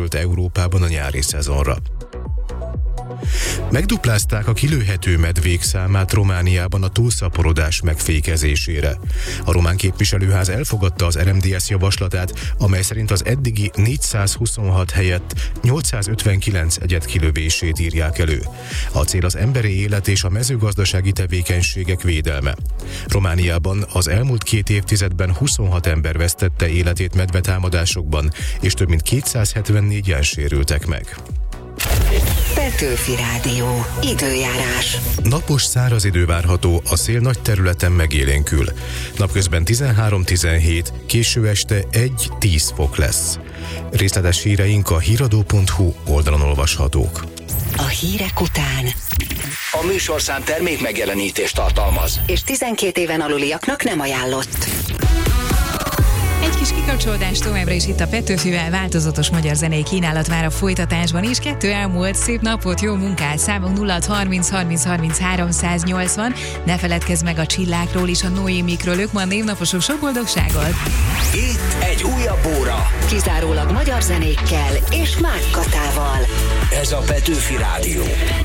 készült Európában a nyári szezonra. Megduplázták a kilőhető medvék számát Romániában a túlszaporodás megfékezésére. A román képviselőház elfogadta az RMDSZ javaslatát, amely szerint az eddigi 426 helyett 859 egyed kilövését írják elő. A cél az emberi élet és a mezőgazdasági tevékenységek védelme. Romániában az elmúlt 2 évtizedben 26 ember vesztette életét medvetámadásokban, és több mint 274-en sérültek meg. Petőfi Rádió. Időjárás. Napos, száraz idő várható, a szél nagy területen megélénkül. Napközben 13-17, késő este 1-10 fok lesz. Részletes híreink a hiradó.hu oldalon olvashatók. A hírek után a műsorszám termék megjelenítést tartalmaz, és 12 éven aluliaknak nem ajánlott. Egy kis kikapcsolódás továbbra is itt a Petőfivel, változatos magyar zenei kínálat vár a folytatásban is. 2 elmúlt, szép napot, jó munkát, számunk 0630 30 30 380. Ne feledkezz meg a Csillákról is, a Noémikről, ők ma névnaposok, sok boldogságot! Itt egy újabb óra. Kizárólag magyar zenékkel és Mák Katával. Ez a Petőfi Rádió.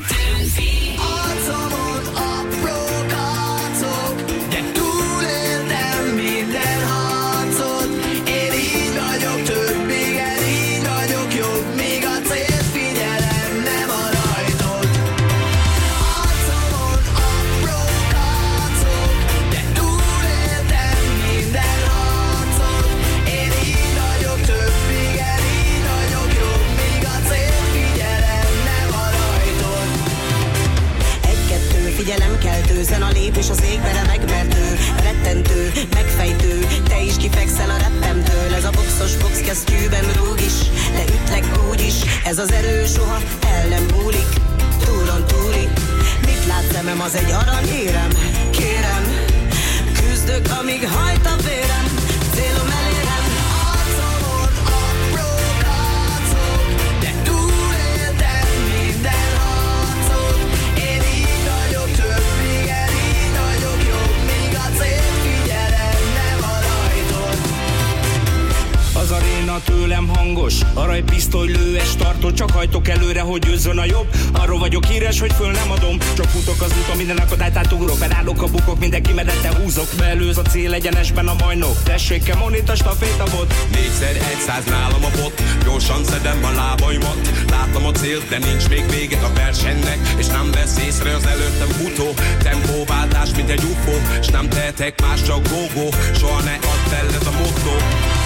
Figyelemkeltőzen a lépés az égbe remegvertő, rettentő, megfejtő, te is kifekszel a rettemtől. Ez a boxos boxkesztyűben rúg is, de ütlek úgy is, ez az erő soha el nem múlik, túlon túli. Mit lát szemem, az egy aranyérem, kérem, küzdök, amíg hajt a vérem, célom elérem. Arcomon apró kárcok, de túléltem minden harcot. Én így nagyobb, több, igen, így nagyobb, jobb, míg a cél, figyelem, nem a rajtot. Az aréna tőlem hangos, aranypisztoly lőes tartó, csak hajtok előre, hogy győzzön a jobb. Arról vagyok híres, hogy föl nem adom, csak futok az úton, minden akadályt átugrok, felállok a bukok, mindenki medette húzok, beelőz a cél egyenesben a bajnok. Tessék, Kemonit a stafétabot. 4x100 nálam a bot, gyorsan szedem a lábaimat. Látom a célt, de nincs még vége a versenynek, és nem vesz észre az előttem futó. Tempóváltás, mint egy UFO, s nem tehetek más, csak go-go. Soha ne add fel, ez a motto.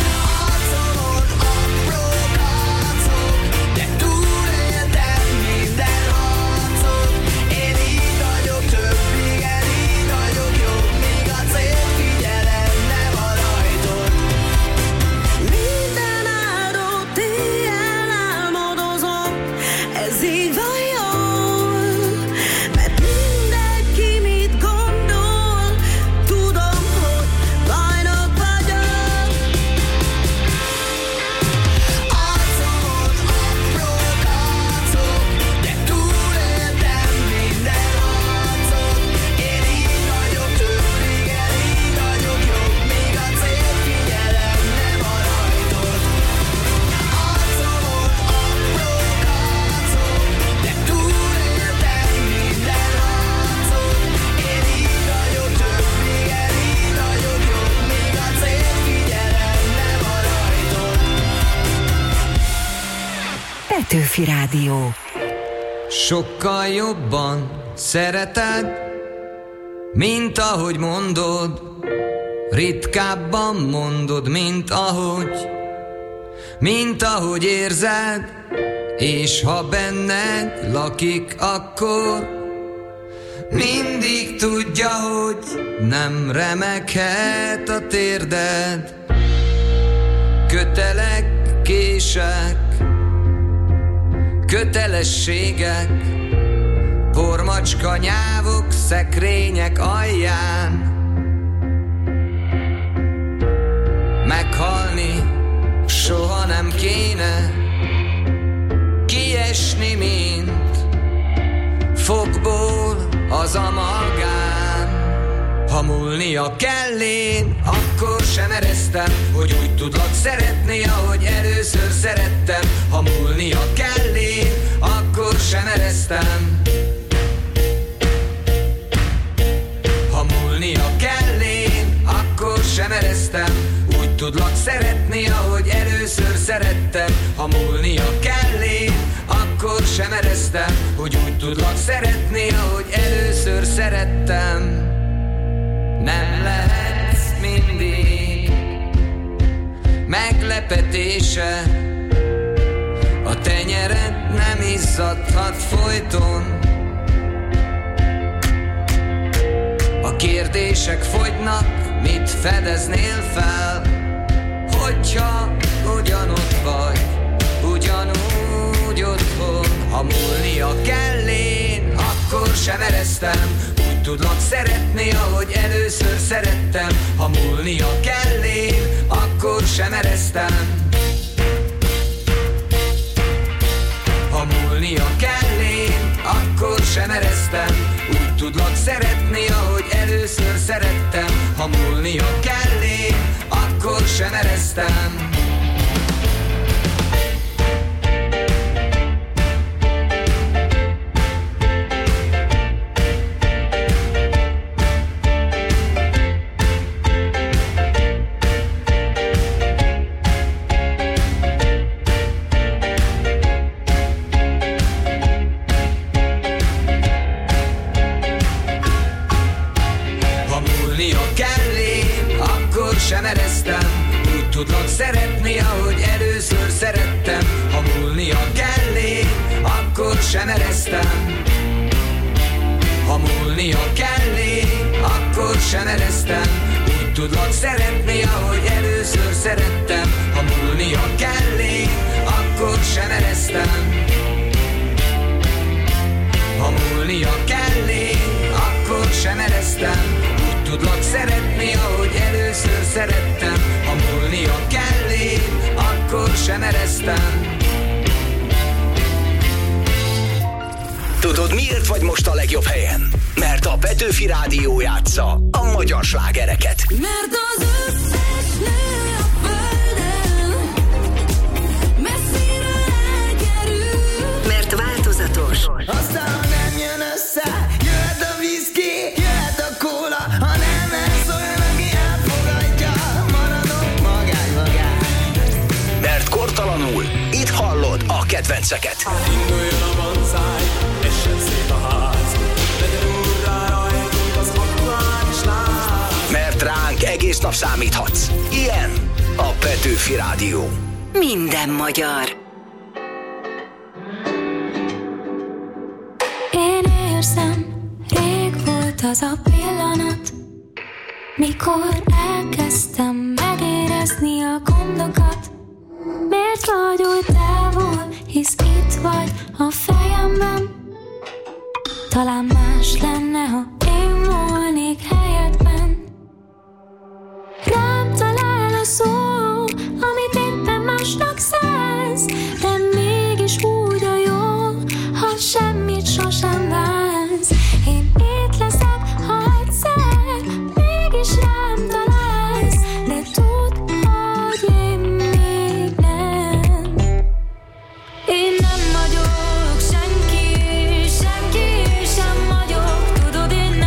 Petőfi Rádió. Sokkal jobban szereted, mint ahogy mondod, ritkábban mondod, mint ahogy érzed, és ha benned lakik, akkor mindig tudja, hogy nem remeghet a térded. Kötelek, kések, kötelességek, pormacska nyávok szekrények alján. Meghalni soha nem kéne, kiesni, mint fogból az amalgám. Ha múlnia kell én, akkor sem ereztem, hogy úgy tudlak szeretni, ahogy először szerettem. Ha múlni múlnia kell én, akkor sem ereztem. Ha múlnia kell én, akkor sem ereztem. Úgy tudlak szeretni, ahogy először szerettem. Ha múlnia kell én, akkor sem ereztem. Hogy úgy tudlak szeretni, ahogy először szerettem. Nem lehetsz mindig meglepetése, a tenyered nem izzadhat folyton. A kérdések fogynak, mit fedeznél fel, hogyha ugyanott vagy, ugyanúgy otthon. Ha múlnia kell én, akkor sem ereztem. Úgy tudlak szeretni, ahogy először szerettem. Ha múlnia kell én, akkor sem ereztem. Ha múlnia kell én, akkor sem ereztem. Úgy tudlak szeretni, ahogy először szerettem. Ha múlnia kell én, akkor sem ereztem. Sem ereztem, úgy tudlak szeretni, ahogy először szerettem. Ha múlnia kell én, akkor sem ereztem. Ha múlnia kell én, akkor sem ereztem. Úgy tudlak szeretni, ahogy először szerettem. Ha múlnia kell én, akkor sem ereztem. Ha múlnia kell én, akkor sem ereztem. Úgy tudlak szeretni, ahogy először szerettem. Ha múlnia kell én, akkor sem ereztem. Tudod, miért vagy most a legjobb helyen? Mert a Petőfi Rádió játsza a magyar slágereket. Mert az összes nő a földön messziről elkerül. Mert változatos. Aztán, ha nem jön össze, jöhet a viszki, jöhet a kóla. Ha nem ez olyan, aki elfogadja, maradok magány. Mert kortalanul itt hallod a kedvenceket. Induljon a bonszáj, essen szét a ház, legyen úrrá rajtunk az aktuális láz. Mert ránk egész nap számíthatsz. Ilyen a Petőfi Rádió. Minden magyar. Én érzem, rég volt az a pillanat, mikor elkezdtem megérezni a gondokat. Miért vagy úgy távol, hisz itt vagy a fejemben. Talán más lenne, ha én volnék helyedben. Rám talál a szó, amit éppen másnak száz, de mégis úgy a jó, ha semmit sosem válsz. Én itt leszek, ha egyszer mégis rám találsz, de tudd, hogy én még nem. Én nem vagyok senki, senki sem vagyok, tudod, én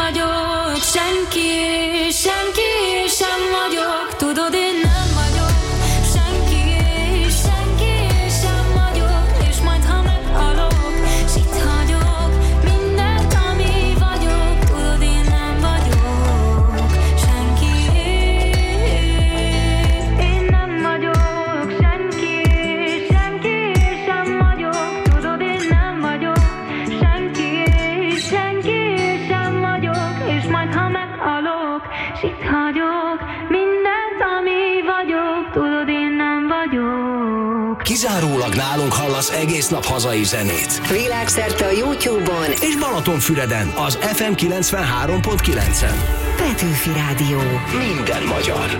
vagyok senki, senki sem vagyok. Tudod, én nem vagyok senki, senki sem vagyok. És majd ha meghalok, s itt hagyok mindent, ami vagyok. Tudod, én nem vagyok senki. Én nem vagyok senki, senki sem vagyok. Tudod, én nem vagyok senki, senki sem vagyok. És majd ha meghalok, s itt hagyok mindent, ami vagyok. Tudod, én nem vagyok. Kizárólag nálunk hallasz egész nap hazai zenét. Világszerte a YouTube-on És Balatonfüreden az FM 93.9-en. Petőfi Rádió. Minden magyar.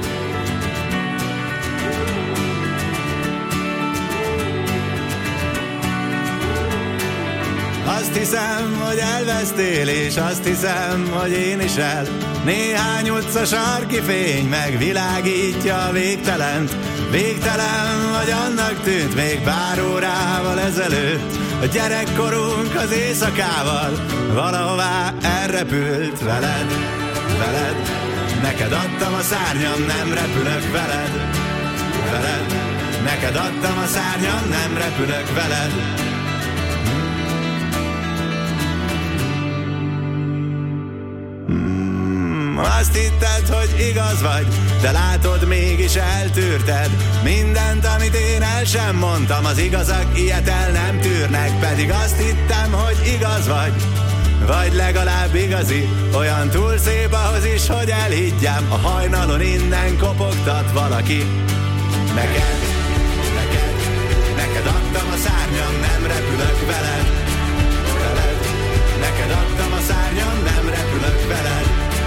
Azt hiszem, hogy elvesztél, és azt hiszem, hogy én is el. Néhány utca sarki fény megvilágítja a végtelent. Végtelen vagy annak tűnt még pár órával ezelőtt. A gyerekkorunk az éjszakával valahová elrepült veled, veled. Neked adtam a szárnyam, nem repülök veled, veled. Neked adtam a szárnyam, nem repülök veled. Azt hitted, hogy igaz vagy, de látod, mégis eltűrted mindent, amit én el sem mondtam. Az igazak ilyet el nem tűrnek, pedig azt hittem, hogy igaz vagy legalább igazi. Olyan túl szép ahhoz is, hogy elhiggyem. A hajnalon innen kopogtat valaki. Neked adtam a szárnyam, nem repülök veled, veled. Neked adtam a szárnyam, nem repülök veled.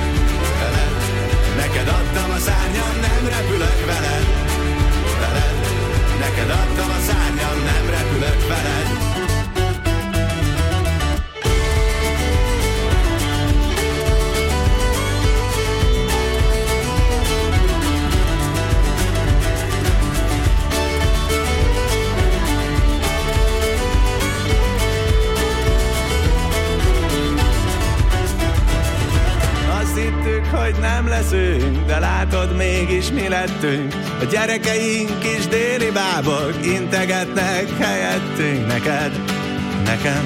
Neked adtam a szárnyam, nem repülök veled, veled. Neked adtam a szárnyam, nem repülök veled. Hogy nem leszünk, de látod, mégis mi lettünk. A gyerekeink is déli bábok integetnek helyettünk. Neked, nekem,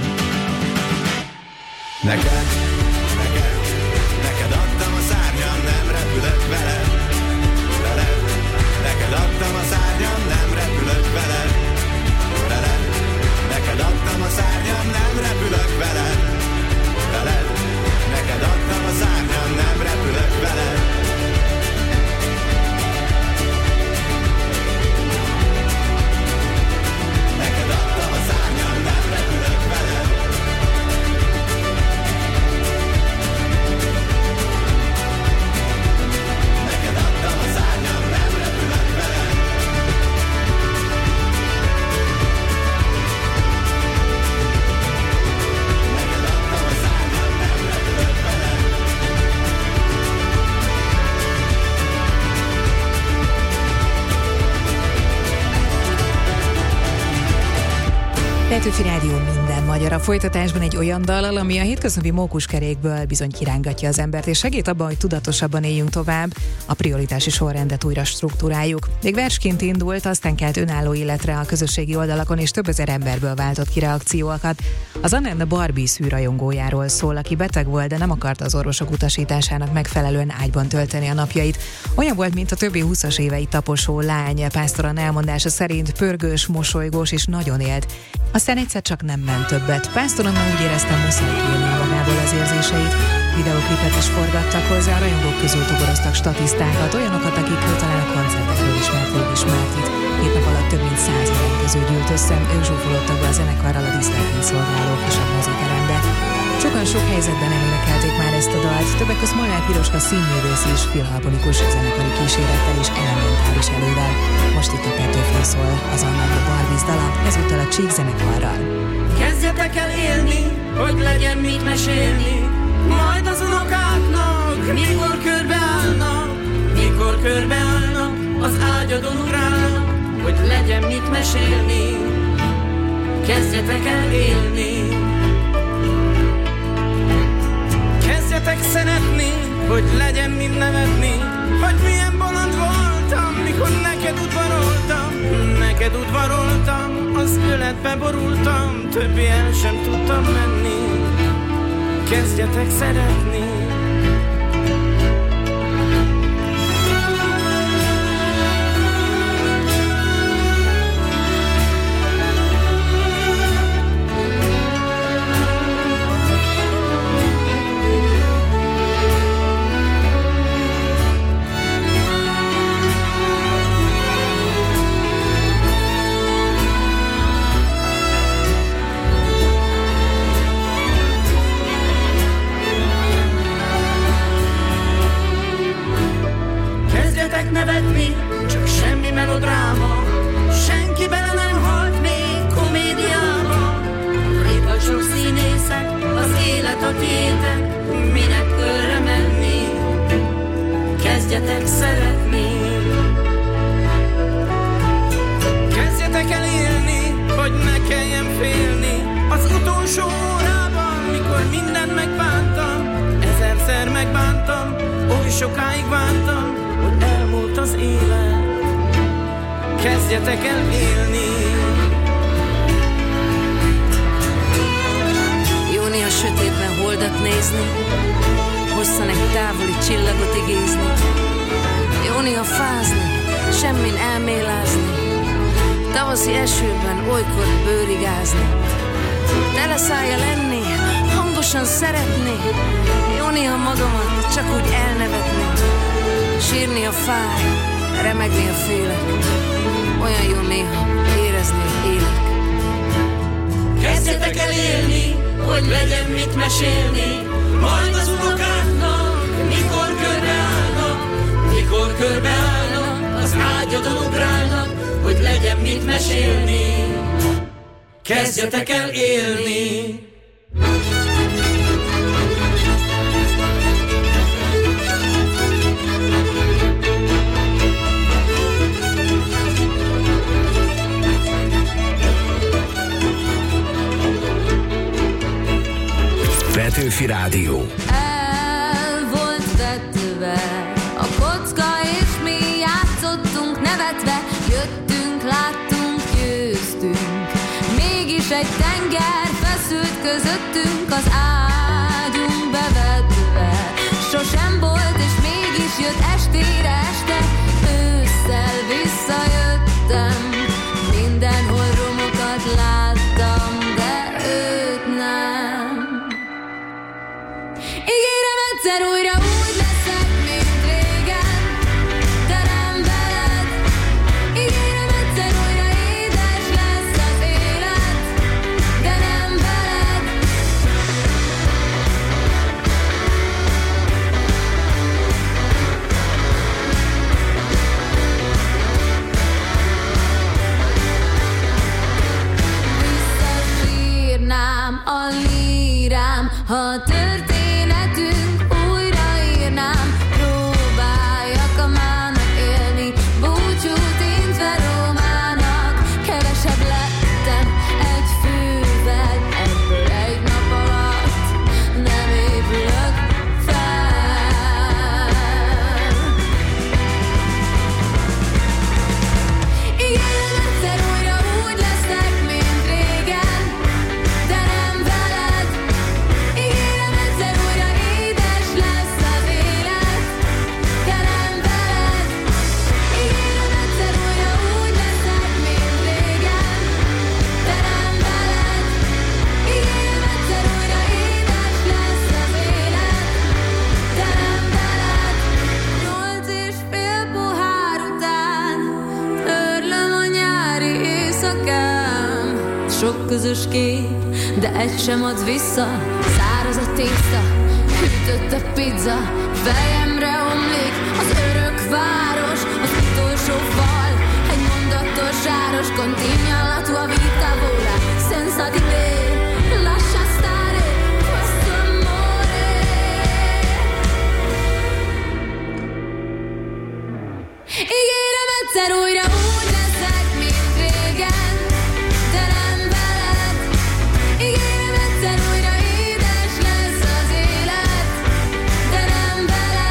neked, neked adtam a szárnyam, nem repülök veled, veled. Neked adtam a szárnyam, nem repülök veled, veled. Neked adtam a szárnyam, nem repülök veled, veled. Neked adtam a szárnyam, nem repülök veled. Neked adtam a szárnyam, nem repülök veled. Neked adtam a szárnyam, nem repülök veled. Petőfi Rádió minden magyar. A folytatásban egy olyan dallal, ami a hétköznapi mókuskerékből bizony kirángatja az embert, és segít abban, hogy tudatosabban éljünk tovább, a prioritási sorrendet újra struktúráljuk. Még versként indult, aztán kelt önálló életre a közösségi oldalakon, és több ezer emberből váltott ki reakciókat. Az Anne Barbie szűrajongójáról szól, aki beteg volt, de nem akarta az orvosok utasításának megfelelően ágyban tölteni a napjait. Olyan volt, mint a többi 20-as éveit taposó lány. Pásztoran elmondása szerint pörgős, mosolygós és nagyon élt. Aztán egyszer csak nem ment többet. Pásztoron úgy éreztem, muszáj kiírni magából az érzéseit. Videóklipet is forgattak hozzá, a rajongók közül toboroztak statisztákat, olyanokat, akik talán a koncertekről ismert itt. 7 nap alatt több mint 100 jelentkező gyűlt össze, ők zsúfolódtak be a zenekarral a díszletén szolgálók és a moziterembe. Sokan sok helyzetben elénekelték már ezt a dalt, többek között Molnár Piroska színművész és filharmonikus zenekari kísérettel és elementáris elővel. Most itt a Petőfi szól, az Anne Barbie dala, ezúttal a Csík zenekarral. Kezdjetek el élni, hogy legyen mit mesélni, majd az unokáknak, mikor körbeállnak, az ágyadon ugrálnak, hogy legyen mit mesélni. Kezdjetek el élni. Kezdjetek hogy legyen mind nevetni, hogy milyen bolond voltam, mikor neked udvaroltam, az öletbe borultam, többi el sem tudtam menni. Kezdjetek szeretni. Nevetni, csak semmi melodráma, senki bele nem halt még komédiába. Itt vagy sok színészek, az élet a tiétek, minek körre menni, kezdjetek szeretni. Kezdjetek el élni, hogy ne kelljen félni, az utolsó órában, mikor mindent megbántam, ezerszer megbántam, oly sokáig vártam, hogy elmúlt az élet, kezdjetek el élni. Jóni a sötétben holdat nézni, hosszan egy távoli csillagot igézni. Jóni a fázni, semmin elmélázni, tavaszi esőben olykor bőrigázni. Tele szája lenni, hangosan szeretni, Jóni a magamat csak úgy elnevetni. Sírni a fáj, remegni a félek, olyan jó néha érezni, hogy élek. Kezdjetek el élni, hogy legyen mit mesélni, majd az unokáknak, mikor körbeállnak, az ágyadon ugrálnak, hogy legyen mit mesélni. Kezdjetek el élni. Petőfi Rádió. El volt vetve a kocka, és mi játszottunk nevetve. Jöttünk, láttunk, győztünk. Mégis egy tenger feszült közöttünk, az ágyunk bevetve. Sosem volt, és mégis jött estére este. Ősszel visszajöttem, mindenhol romokat láttam, de őt nem. Ígérem egyszer újra úgy leszek, mint régen, de nem veled. Ígérem egyszer újra édes lesz az élet, de nem veled. Visszasírnám a lírám, ha történetünk újraírnám. Próbáljak a mának élni, búcsút intve Rómának. Kevesebb lettem egy fővel, ebből egy nap alatt nem épülök fel. Ígérem egyszer újra úgy leszek, mint régen, de nem veled. Ígérem egyszer újra édes lesz az élet, de nem veled. Ígérem egyszer újra úgy leszek, mint régen, de nem veled. Ígérem egyszer újra édes lesz az élet, de nem veled. 8,5 pohár után törlöm a nyári éjszakám. Sok közös kép, de egy sem ad vissza. Száraz a tészta, hűtött a pizza, fejemre omlik az örök város, az utolsó fal, egy mondatos zsáros. Continua la tua vita, vola senza di me, lascia stare questo amore. Ígérem egyszer újra úgy leszek, mint régen, de nem veled. Ígérem egyszer újra édes lesz az élet, de nem veled.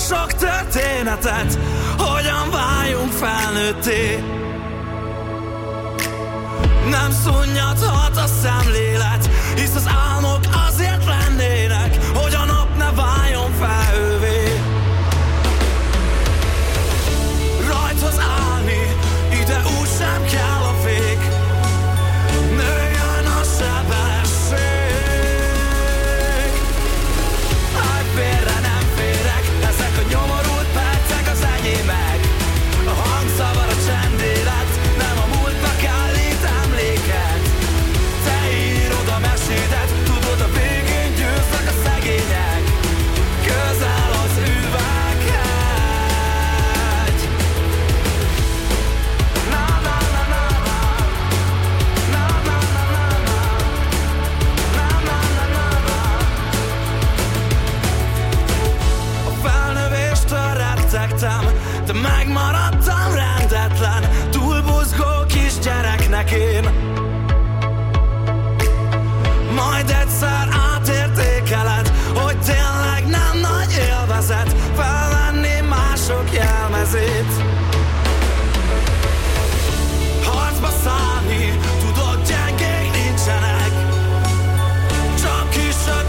sok történetet, hogyan váljunk felnőtté. Nem szunnyadhat a szemlélet, hisz az álmok azért lennének, hogy a nap ne váljon felhővé. Rajthoz állni, ide úgysem kell a fék, nőjön a sebesség. Állj félre, nem férek, ezek a nyomorult percek az enyémek. A hangzavar, a csendélet, nem a múltnak állít emléket. Te írod a mesédet, tudod, a végén győznek a szegények. Közel az üveghegy. Na na na na na, na na na na na, na na na na na. A felnövéstől rettegtem, de megmaradtam rendetlen, túlbuzgó kisgyereknek én. Majd egyszer átértékeled, hogy tényleg nem nagy élvezet felvenni mások jelmezét. Harcba szállni, tudod, gyengék nincsenek, csak is a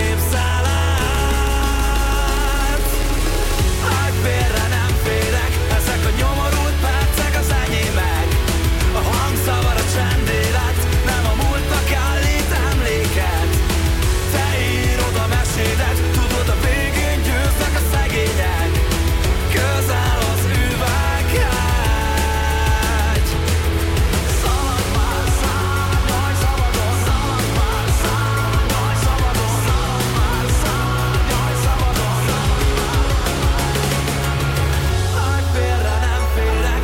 képzelet. Állj félre, nem férek, ezek a nyomorult percek az enyémek. A hangzavar, a csendélet, nem a múltnak állít emléket. Te írod a mesédet, tudod, a végén győznek a szegények. Közel az üveghegy. Szaladj már, szállj szabadon, szaladj már, szállj szabadon, szaladj már, szállj szabadon. Állj félre, nem félek,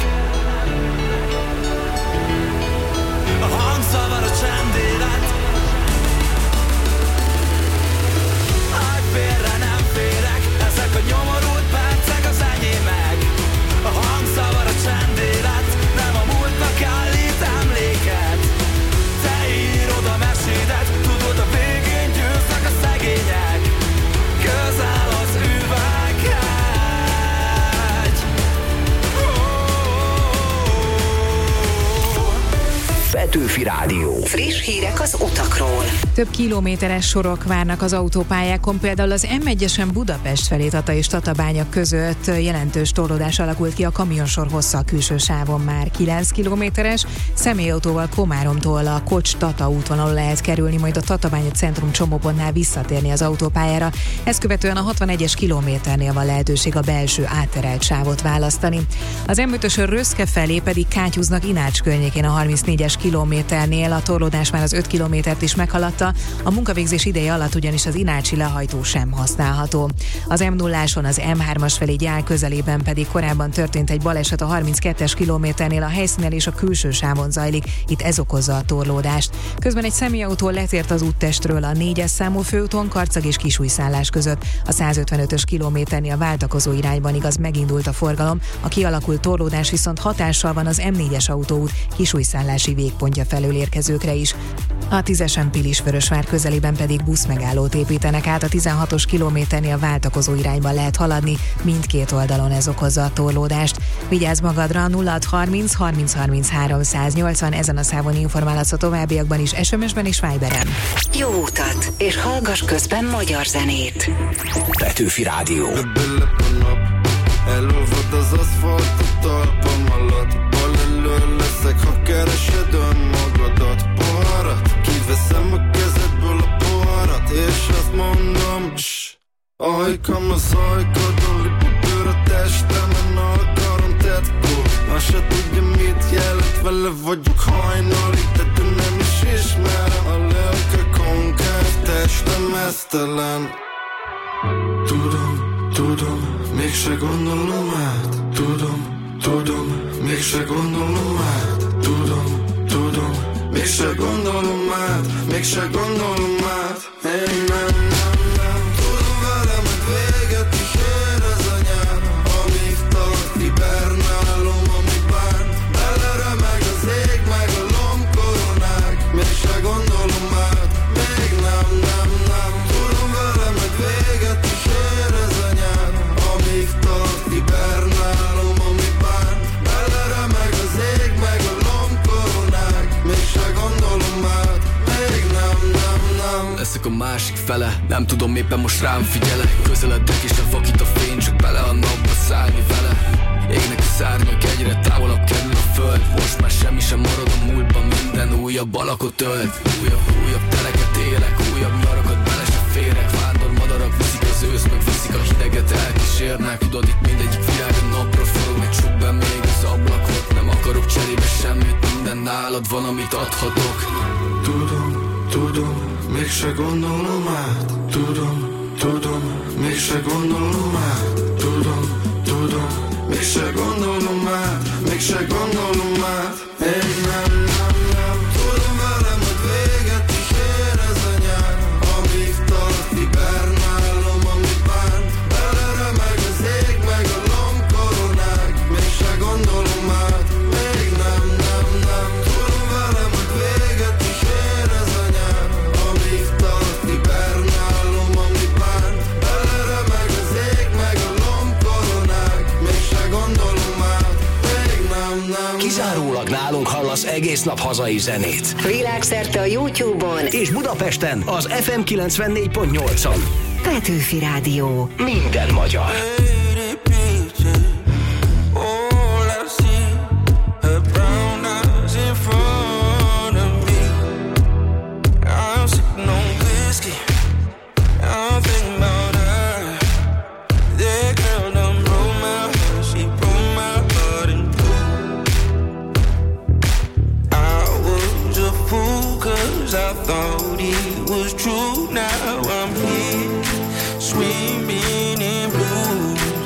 a hangzavar, a csendélet. Állj félre, nem férek, ezek a nyomorult percek az enyémek. A hangzavar, a csendélet, nem a múltnak állít emléket. Te írod a mesédet, tudod, a végén győznek a szegények. Közel az üveghegy. Petőfi Rádió. Friss hírek az utakról. Több kilométeres sorok várnak az autópályákon, például az M1-esen Budapest felé Tata és Tatabánya között jelentős torlódás alakult ki a kamionsor hossza a külső sávon már 9 kilométeres, személyautóval Komáromtól a Kocs-Tata útvonalon lehet kerülni, majd a Tatabánya centrum csomópontnál visszatérni az autópályára. Ezt követően a 61-es kilométernél van lehetőség a belső átterelt sávot választani. Az M5-ösön Röszke felé pedig kátyúznak Inács környékén a 34-es kilométernél, a torlódás már az 5 kilométert is meghaladta, a munkavégzés ideje alatt ugyanis az inácsi lehajtó sem használható. Az M0-áson az M3-as felé Gyál közelében pedig korábban történt egy baleset a 32-es kilométernél, a helyszínen és a külső sávon zajlik, itt ez okozza a torlódást. Közben egy személyautó letért az úttestről a 4-es számú főúton Karcag és Kisújszállás között. A 155-ös kilométernél a váltakozó irányban igaz megindult a forgalom, a kialakult torlódás viszont hatással van az M4-es autóút Kisújszállási végpontja felől érkezőkre is. A 10-esen Pilisvörösvár közelében pedig buszmegállót építenek át, a 16-os kilométernél váltakozó irányban lehet haladni, mindkét oldalon ez okozza a torlódást. Vigyázz magadra, 0630 30 33 180, ezen a szávon informálhatsz a továbbiakban is, SMS-ben és Viberen. Jó utat, és hallgass közben magyar zenét. Petőfi Rádió. Elolvad az aszfalt a talpam alatt, bal elől leszek, ha keresed önmagadat. Poharat, kiveszem a kezedből a poharat, és azt mondom, a hajkam az hajkadon, lipogör a testemen, a karom tetkó. Azt se tudja mit jelent, vele vagyok hajnalig, de nem is ismerem. A lelke konkáv, testem esztelen. Tudom, mégse gondolom át. Tudom, mégse gondolom át. Tudom, mégse gondolom át. Én nem tudom velemet véget is ér ez a nyár. Amíg tart, hibernálom, ami bánt. Beleremeg az ég, meg a lombkoronák. Mégse gondolom át. Még nem tudom velemet véget is ér ez a nyár. Amíg fele. Nem tudom, éppen most rám figyelek. Közeledek és nem vakít a fény, csak bele a napba szállni vele. Égnek a szárnyak, egyre távolabb kerül a föld. Most már semmi sem marad a múltban, minden újabb alakot ölt. Újabb tereket élek, újabb nyarakat bele se férek. Vándor madarak viszik az ősz, meg viszik a hideget, elkísérnek. Tudod, itt mindegyik virág a napra forog, meg csuk be még az ablakot. Nem akarok cserébe semmit, minden nálad van, amit adhatok. Tudom, mégse gondolom át. Tudom, mégse gondolom át. Tudom, mégse gondolom át. Mégse gondolom át. Én nem. Tudom velem, hogy véget is ér ez a nyár. Amíg tart, hibernálom, ami bánt. Beleremeg az ég, meg a lombkoronák. Mégse gondolom át. Még nem. Tudom velem, hogy véget is ér ez a nyár. Amíg tart, hibernálom, ami bánt. Beleremeg az ég, meg a lombkoronák. Mégse gondolom át. Még nem. Kizárólag nálunk hallasz egész nap hazai zenét. Világszerte a YouTube-on És Budapesten az FM 94.8-on. Petőfi Rádió. Minden magyar. I thought it was true, now I'm here, swimming in blue.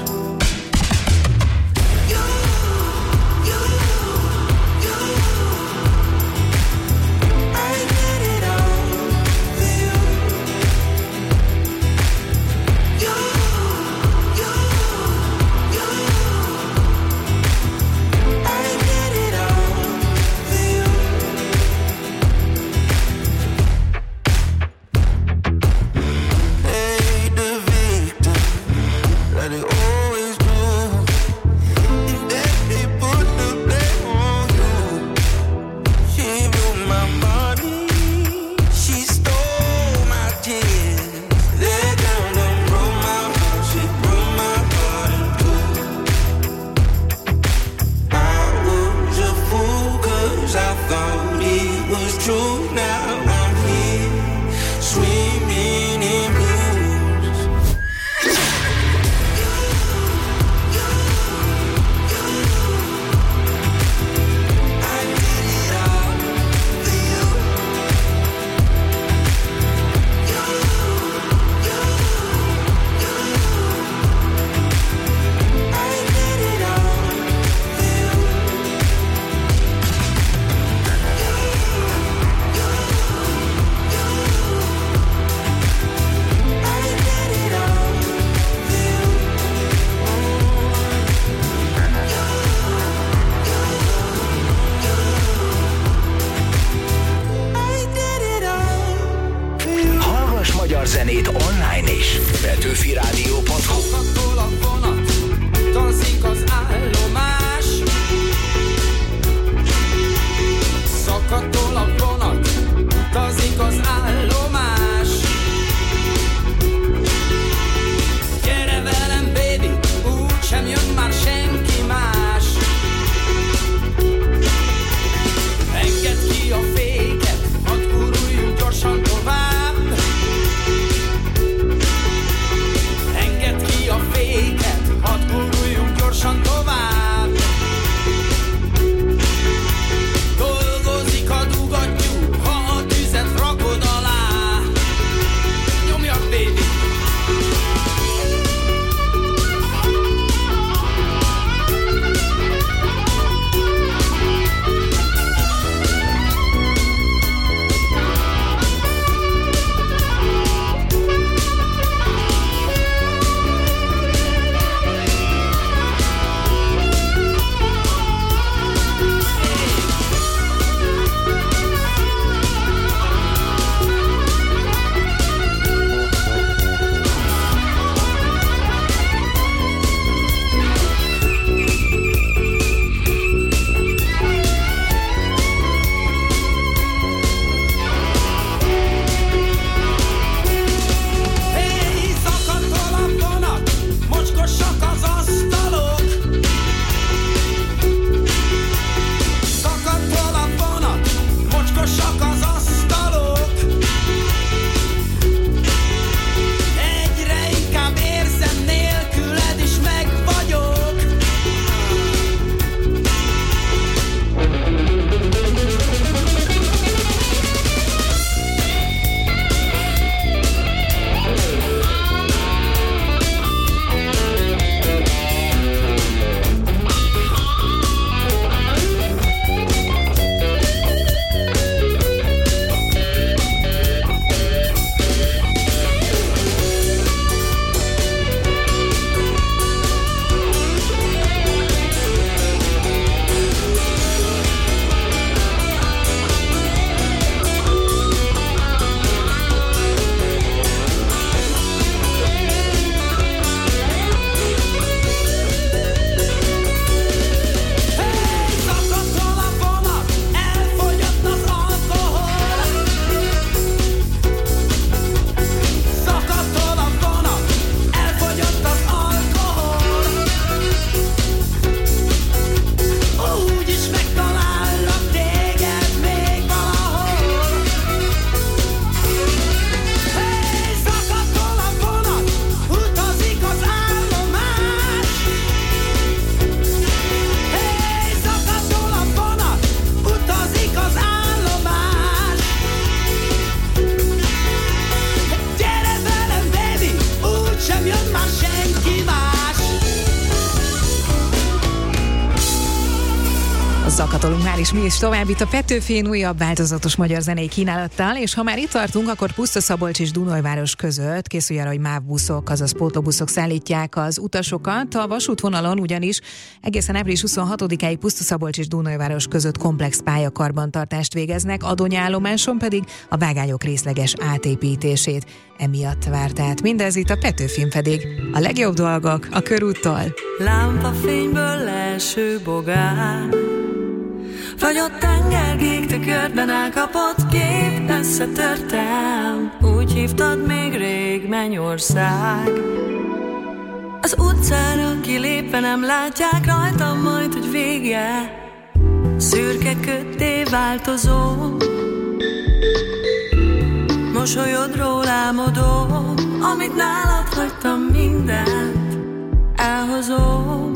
Zakatolunk már is mi is tovább itt a Petőfin újabb változatos magyar zenei kínálattal, és ha már itt tartunk, akkor Puszta-Szabolcs és Dunajváros között készülj arra, hogy MÁV buszok, azaz pótlóbuszok szállítják az utasokat. A vasútvonalon ugyanis egészen április 26-áig Puszta-Szabolcs és Dunajváros között komplex pályakarbantartást végeznek, Adonyállomáson pedig a vágányok részleges átépítését. Emiatt várt át mindez itt a Petőfin pedig. A legjobb dolgok a körúttól. Lámpafényből leeső bogár, fagyott tengergék tükörben elkapott kép, összetörtem, úgy hívtad még rég, Mennyország. Az utcára kilépve nem látják rajtam majd, hogy vége, szürke kötté változom. Mosolyodról álmodom, amit nálad hagytam, mindent elhozom,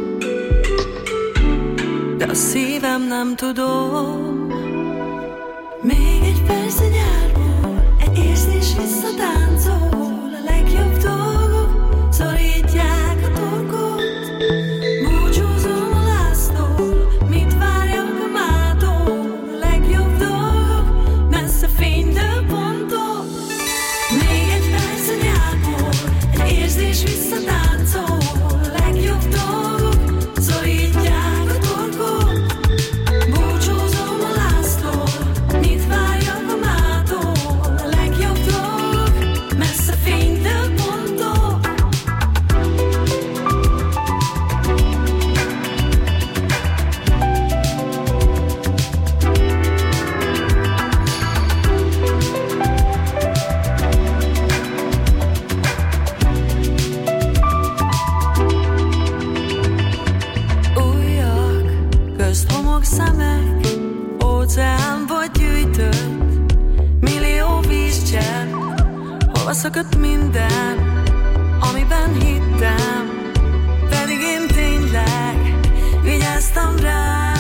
de a szívem nem tudom. Még egy perc a nyárból, egy érzés visszatáncol, a legjobb dolgok szorítják a torkot. Búcsúzom a láztól, mit várjak a mától, a legjobb dolgok messze fénylő pontok. Még egy perc a nyárból, egy érzés visszatáncol, a legjobb dolgok szorítják a torkot. Búcsúzom a láztól, mit várjak a mától, a legjobb dolgok messze fénylő pontok. Újak, közt homok szemek, óceán vagy gyűjtött, millió vízcsepp, hova szakadt minden, amiben hittem, pedig én tényleg vigyáztam rád.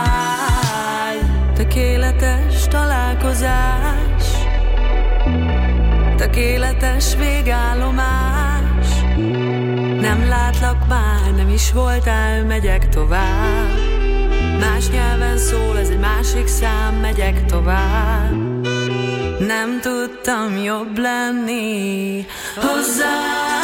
Tökéletes találkozás, tökéletes végállomás. Nem látlak már, nem is voltál, megyek tovább. Más nyelven szól, ez egy másik szám, megyek tovább. Nem tudtam jobb lenni hozzá.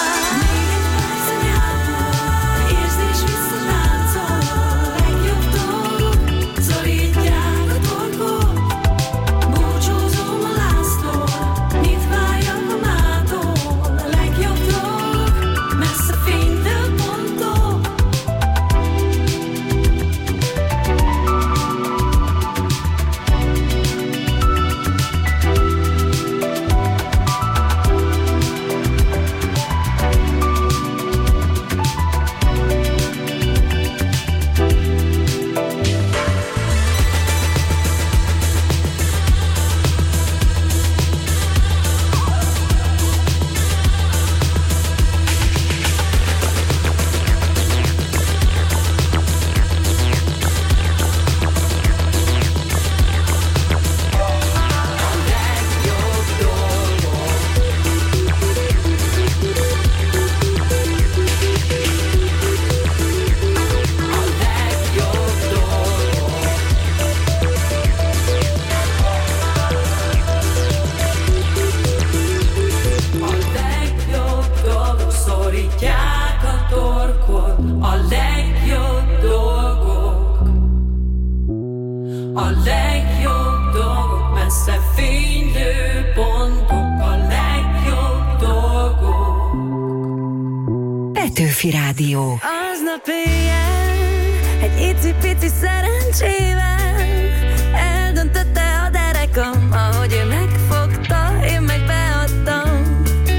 Petőfi Rádió. Aznap éjjel, egy icipici szerencsével eldöntötte a derekam, ahogy ő megfogta, én meg beadtam.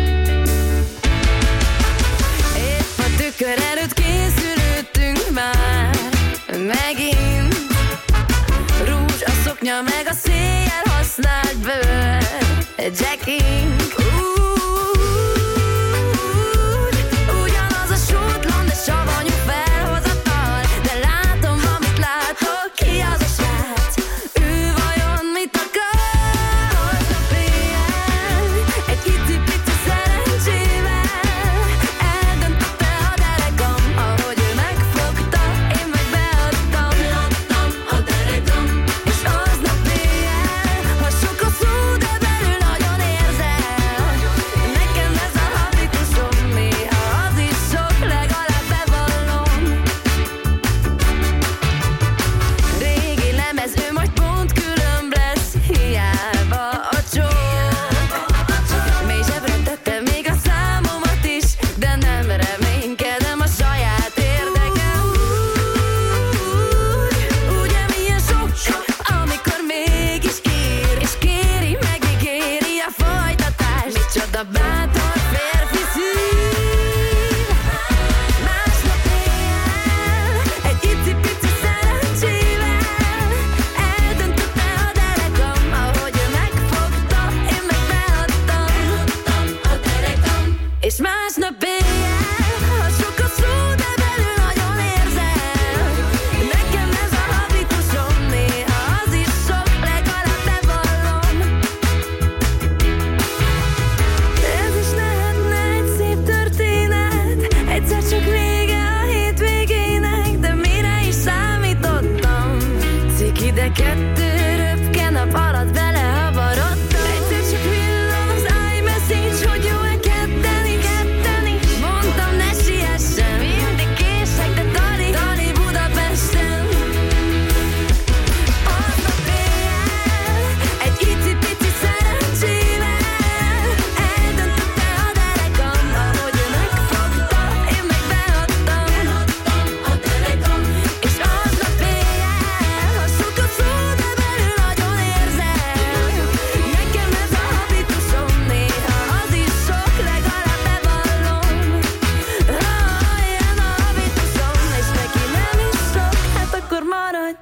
Épp a tükör előtt készülődtünk már, megint rúzs a szoknya, meg a széjjel használt bőr, Jacking. Savanyú felhozatal, de látom, amit látok, ki az a srác? Ő vajon mit akar? Aznap éjjel, egy icipici szerencsével eldöntötte a derekam, ahogy ő megfogta, én meg beadtam.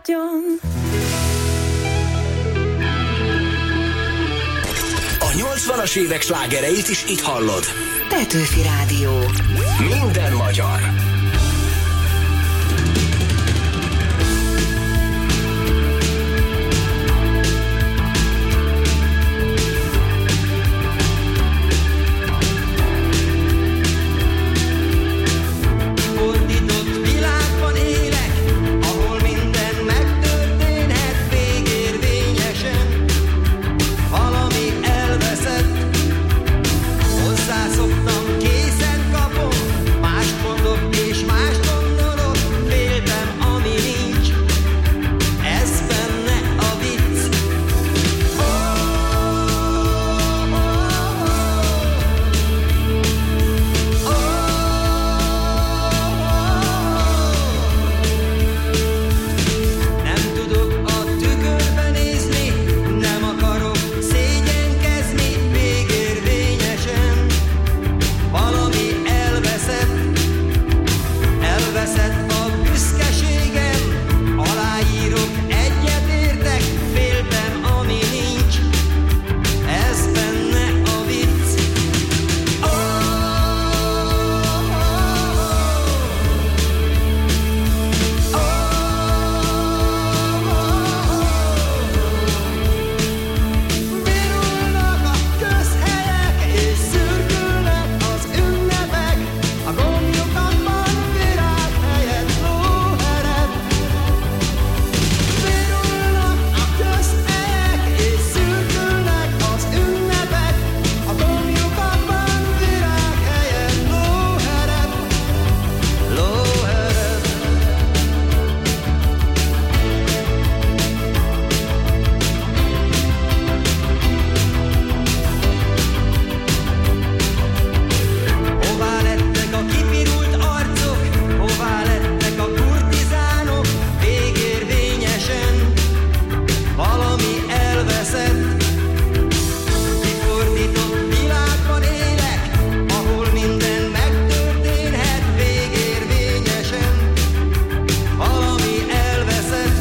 maradjon. A 80-as évek slágereit is itt hallod. Petőfi Rádió. Minden magyar. Szoktam, készen kapom, mást mondok és mást gondolok, féltem, ami nincs, ez benne a vicc. Nem tudok a tükörbe nézni, nem akarok szégyenkezni, végérvényesen valami elveszett a büszkeségem, aláírok, egyetértek, féltem, ami nincs, ez benne a vicc. Virulnak a közhelyek, és szürkülnek az ünnepek, a gomnyokatban virág helyett lóered. Virulnak a közhelyek, és szürkülnek az ünnepek, a gomnyokatban virág helyett lóered. Hová lettek a kipirult arcok, hová lettek a kurtizánok, végérvényesen valami elveszett. Kifordított világban élek, ahol minden megtörténhet, végérvényesen valami elveszett.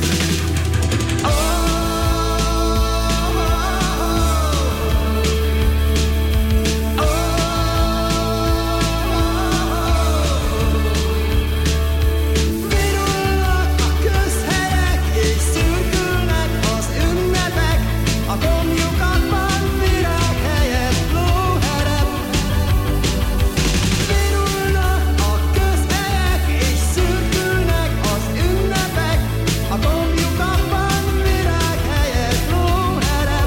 Virulnak a közhelyek, és szürkülnek az ünnepek, a gomnyokatban virág helyett lóered. Virulnak a közhelyek, és szürkülnek az ünnepek, a gomnyokatban virág helyett lóered.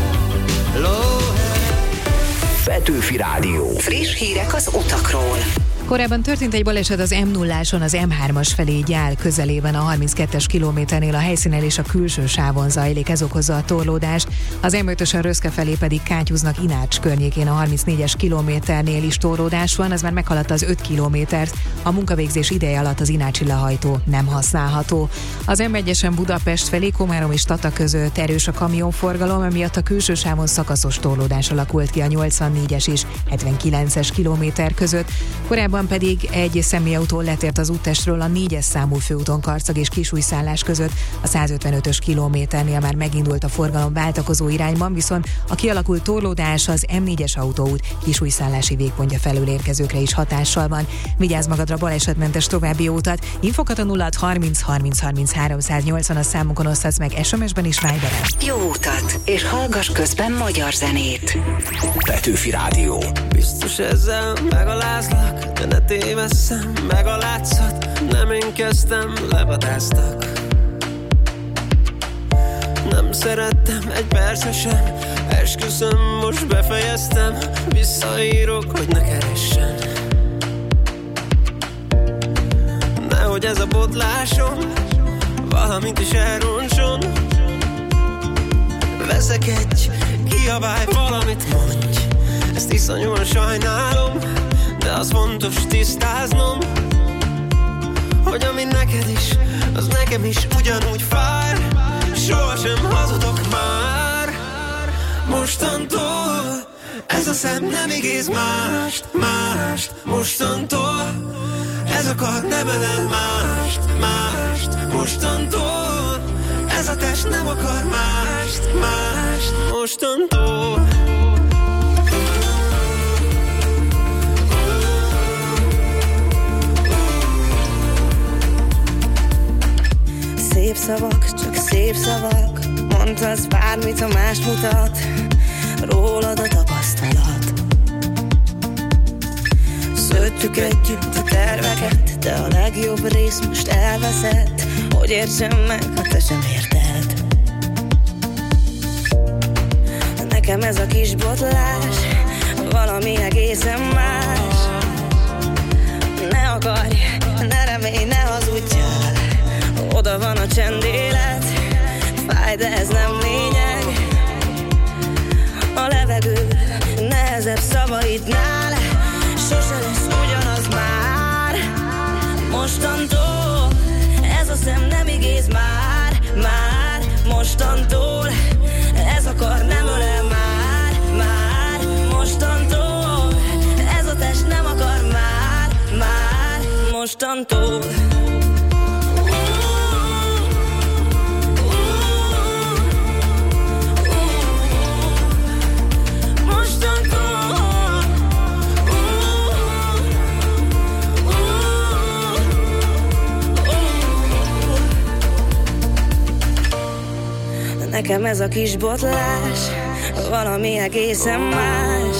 Petőfi Rádió. Friss hírek az utakról. Korábban történt egy baleset az M0-áson, az M3-as felé Gyál közelében a 32-es kilométernél, a helyszínen és a külső sávon zajlik, ez okozza a torlódást. Az M5-ös a Röszke felé pedig kátyúznak Inács környékén, a 34-es kilométernél is torlódás van, ez már meghaladta az 5 kilométert. A munkavégzés ideje alatt az inácsi lehajtó nem használható. Az M1-esen Budapest felé Komárom és Tata között erős a kamionforgalom, emiatt a külső sávon szakaszos torlódás alakult ki a 84-es és 79-es kilométer között. Korábban pedig egy személyautó letért az úttestről a 4-es számú főúton Karcag és Kisújszállás között, a 155-ös kilométernél már megindult a forgalom váltakozó irányban, viszont a kialakult torlódás az M4-es autóút Kisújszállási végpontja felől érkezőkre is hatással van. Vigyázz magadra, balesetmentes további utat. Infokat a 0630 30 30 380 a számunkon osztasz meg SMS-ben is, Viberen. Jó utat, és hallgass közben magyar zenét. Petőfi Rádió. Biztos ezzel megalázlak, de ne tévesszem, meg a látszat. Nem én kezdtem, levadáztak. Nem szerettem egy percre sem, esküszöm, most befejeztem. Visszaírok, hogy ne keressen. Nehogy ez a botlásom valamit is elroncson. Veszek egy, kiabálj, valamit mondj. Ezt iszonyúan sajnálom, de az fontos tisztáznom, hogy ami neked is, az nekem is ugyanúgy fáj. Sohasem hazudok már. Mostantól ez a szem nem ígéz mást. Mostantól ez akar, ne beled mást. Mostantól Ez a test nem akar mást mostantól. Szép szavak, csak szép szavak. Mondhatsz bármit, ha mást mutat rólad a tapasztalat. Szőttük együtt a terveket, de a legjobb rész most elveszett. Hogy értsem meg, ha te sem érted. Nekem ez a kis botlás valami egészen más. Ne akarj, ne remélj, ne hazudjál. Oda van a csendélet, fáj, de ez nem lényeg. A levegő nehezebb szavaidnál sose lesz ugyanaz már. Mostantól ez a szem nem igéz már. Mostantól ez a kar nem ölel már. Mostantól ez a test nem akar már. Mostantól nekem ez a kis botlás valami egészen más.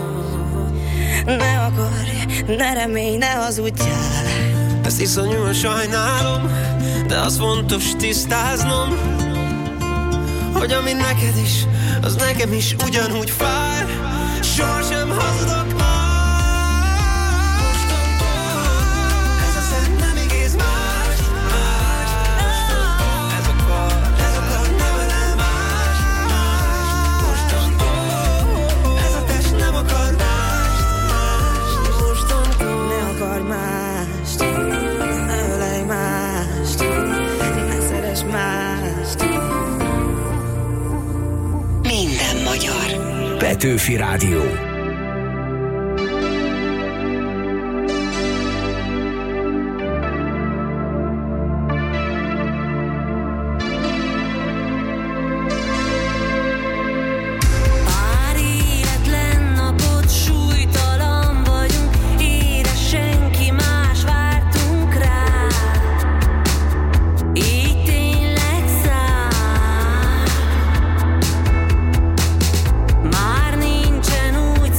Ne akarj, ne remélj, ne hazudjál. Ezt iszonyúan sajnálom, de az fontos tisztáznom, hogy ami neked is, az nekem is ugyanúgy fáj. Sohasem hazudok már. Ez a szem nem igéz más. Ez a kar nem ölel más. Mostantól ez a test nem akar mást. Mostantól ne akar mást. Ne ölelj mást. Ne szeress mást. Minden magyar. Petőfi Rádió. Már nincsen úgy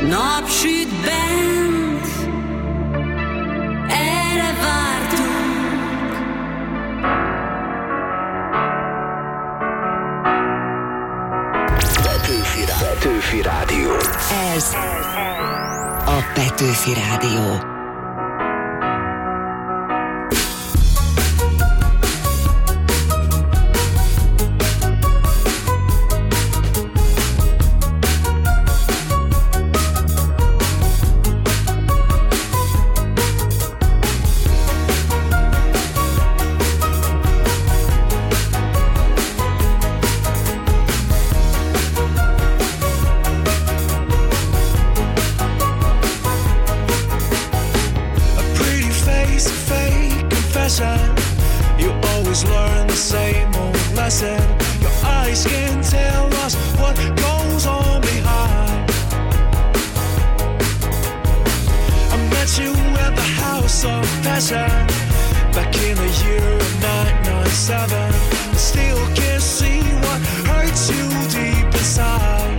Napsüt bent, erre vártunk. Petőfi Rádió. Ez a Petőfi Rádió. You always learn the same old lesson. Your eyes can tell us what goes on behind. I met you at the House of Fashion back in the year of 997. Still can't see what hurts you deep inside.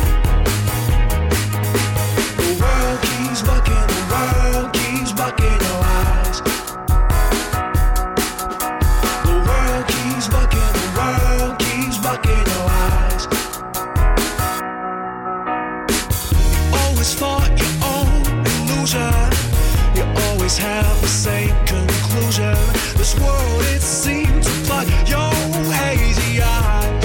The world keeps bucking, the world keeps bucking your eyes. You always have the same conclusion. This world, it seems to block your hazy eyes.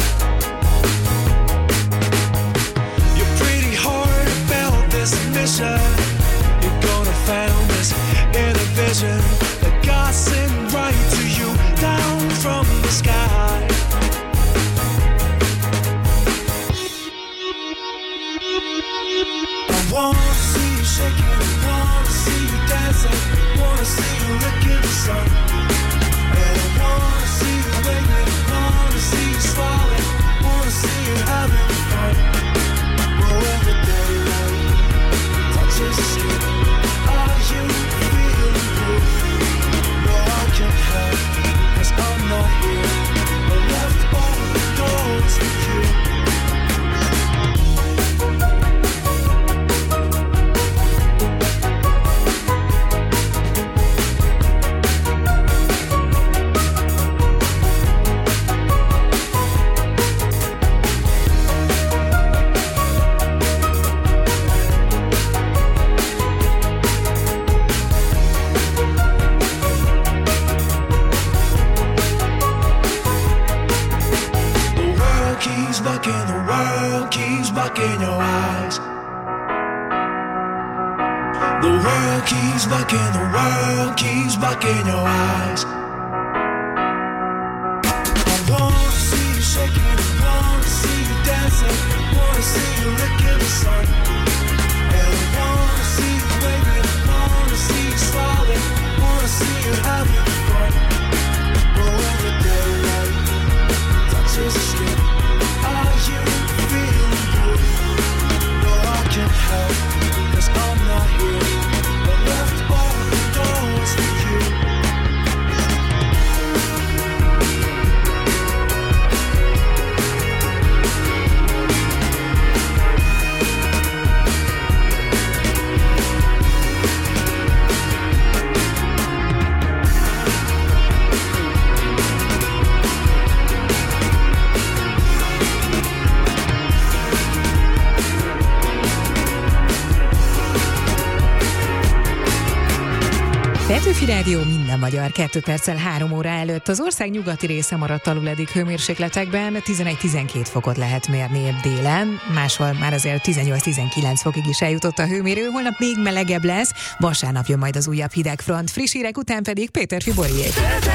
You're pretty hard about this mission. You're gonna found this inner vision that God sent right to you down from the sky. I wanna see you shaking, wanna see you dancing, wanna see you licking the sun. And I wanna see you waving, wanna see you smiling, wanna see you having fun. Wherever daylight touches the skin, are you feeling good? No, I can't help, 'cause I'm not here. I left all the doors for you. The world keeps bucking your eyes. The world keeps bucking, the world keeps bucking your eyes. I wanna see you shaking, wanna see you dancing, wanna see you licking the sun. And I wanna see you waving, wanna see you smiling, wanna see you having fun. Wherever daylight touches the skin, are you feeling good? No, I can't help, 'cause I'm not here. I left all the doors for you. Petőfi Rádió, minden magyar, 2 perccel 3 óra előtt. Az ország nyugati része maradt aluledig hőmérsékletekben, 11-12 fokot lehet mérni délen, máshol már azért 18-19 fokig is eljutott a hőmérő, holnap még melegebb lesz, vasárnap jön majd az újabb hidegfront, friss hírek után pedig Péter Fiboriék.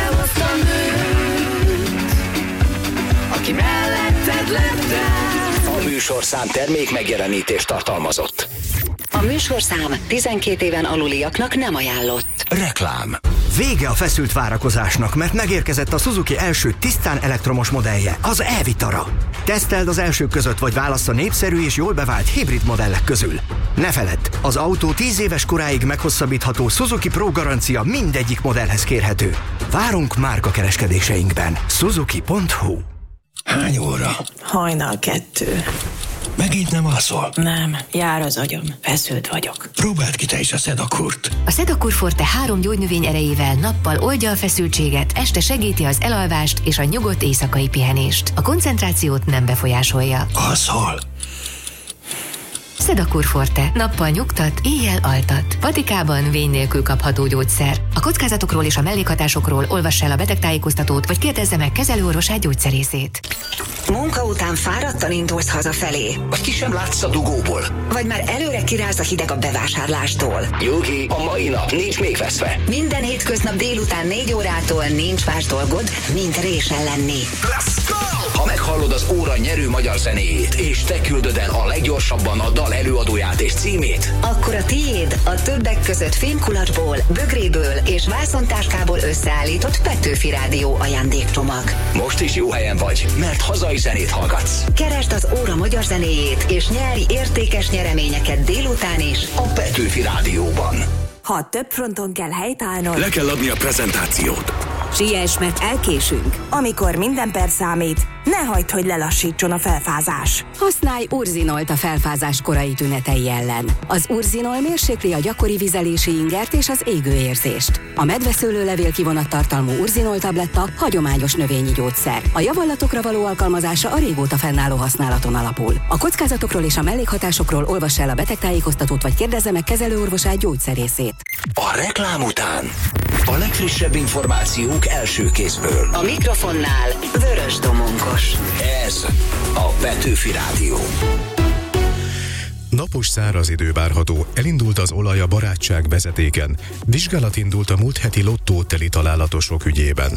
Aki melletted lettem. A műsorszám termék megjelenítést tartalmazott. A műsorszám 12 éven aluliaknak nem ajánlott. Reklám. Vége a feszült várakozásnak, mert megérkezett a Suzuki első tisztán elektromos modellje, az e-Vitara. Teszteld az elsők között, vagy válasz a népszerű és jól bevált hibrid modellek közül. Ne feledd, az autó 10 éves koráig meghosszabbítható Suzuki Pro garancia mindegyik modellhez kérhető. Várunk márkakereskedéseinkben. Suzuki.hu. Hány óra? Hajnal 2. Megint nem alszol? Nem, jár az agyam. Feszült vagyok. Próbáld ki te is a Szedakurt. A Szedakurt Forte 3 gyógynövény erejével nappal oldja a feszültséget, este segíti az elalvást és a nyugodt éjszakai pihenést. A koncentrációt nem befolyásolja. Alszol? Szedakurt Forte. Nappal nyugtat, éjjel altat. Patikában vény nélkül kapható gyógyszer. A kockázatokról és a mellékhatásokról olvass el a betegtájékoztatót, vagy kérdezze meg kezelőorvosát, gyógyszerészét. Munka után fáradtan indulsz hazafelé. Vagy ki sem látsz a dugóból. Vagy már előre kiráz a hideg a bevásárlástól. Nyugi, a mai nap nincs még veszve. Minden hétköznap délután 4 órától nincs más dolgod, mint résen lenni. Let's go! Ha meghallod az óra nyerő magyar zenéjét, és te küldöd el a leggyorsabban a dal előadóját és címét, akkor a tiéd a többek között fémkulacsból, bögréből és vászontáskából összeállított Petőfi Rádió ajándékcsomag. most is jó helyen vagy, mert hazai zenét hallgatsz. Keresd az óra magyar zenéjét, és nyerj értékes nyereményeket délután is a Petőfi Rádióban. Ha több fronton kell helytállnod, Le kell adni a prezentációt. siess, mert elkésünk. Amikor minden perc számít, ne hagyd, hogy lelassítson a felfázás. Használj Urzinolt a felfázás korai tünetei ellen. Az Urzinol mérsékli a gyakori vizelési ingert és az égőérzést. A medveszőlőlevél kivonattartalmú Urzinol tabletta hagyományos növényi gyógyszer. A javallatokra való alkalmazása a régóta fennálló használaton alapul. A kockázatokról és a mellékhatásokról olvass el a betegtájékoztatót, vagy kérdezze meg kezelőorvosát, gyógyszerészét. A reklám után a legfrissebb információk első kézből. A mikrofonnál Vörös Domonkos. Ez a Petőfi Rádió. Napos száraz idő várható, elindult az olaj a barátság vezetéken. Vizsgálat indult a múlt heti lottóteli találatosok ügyében.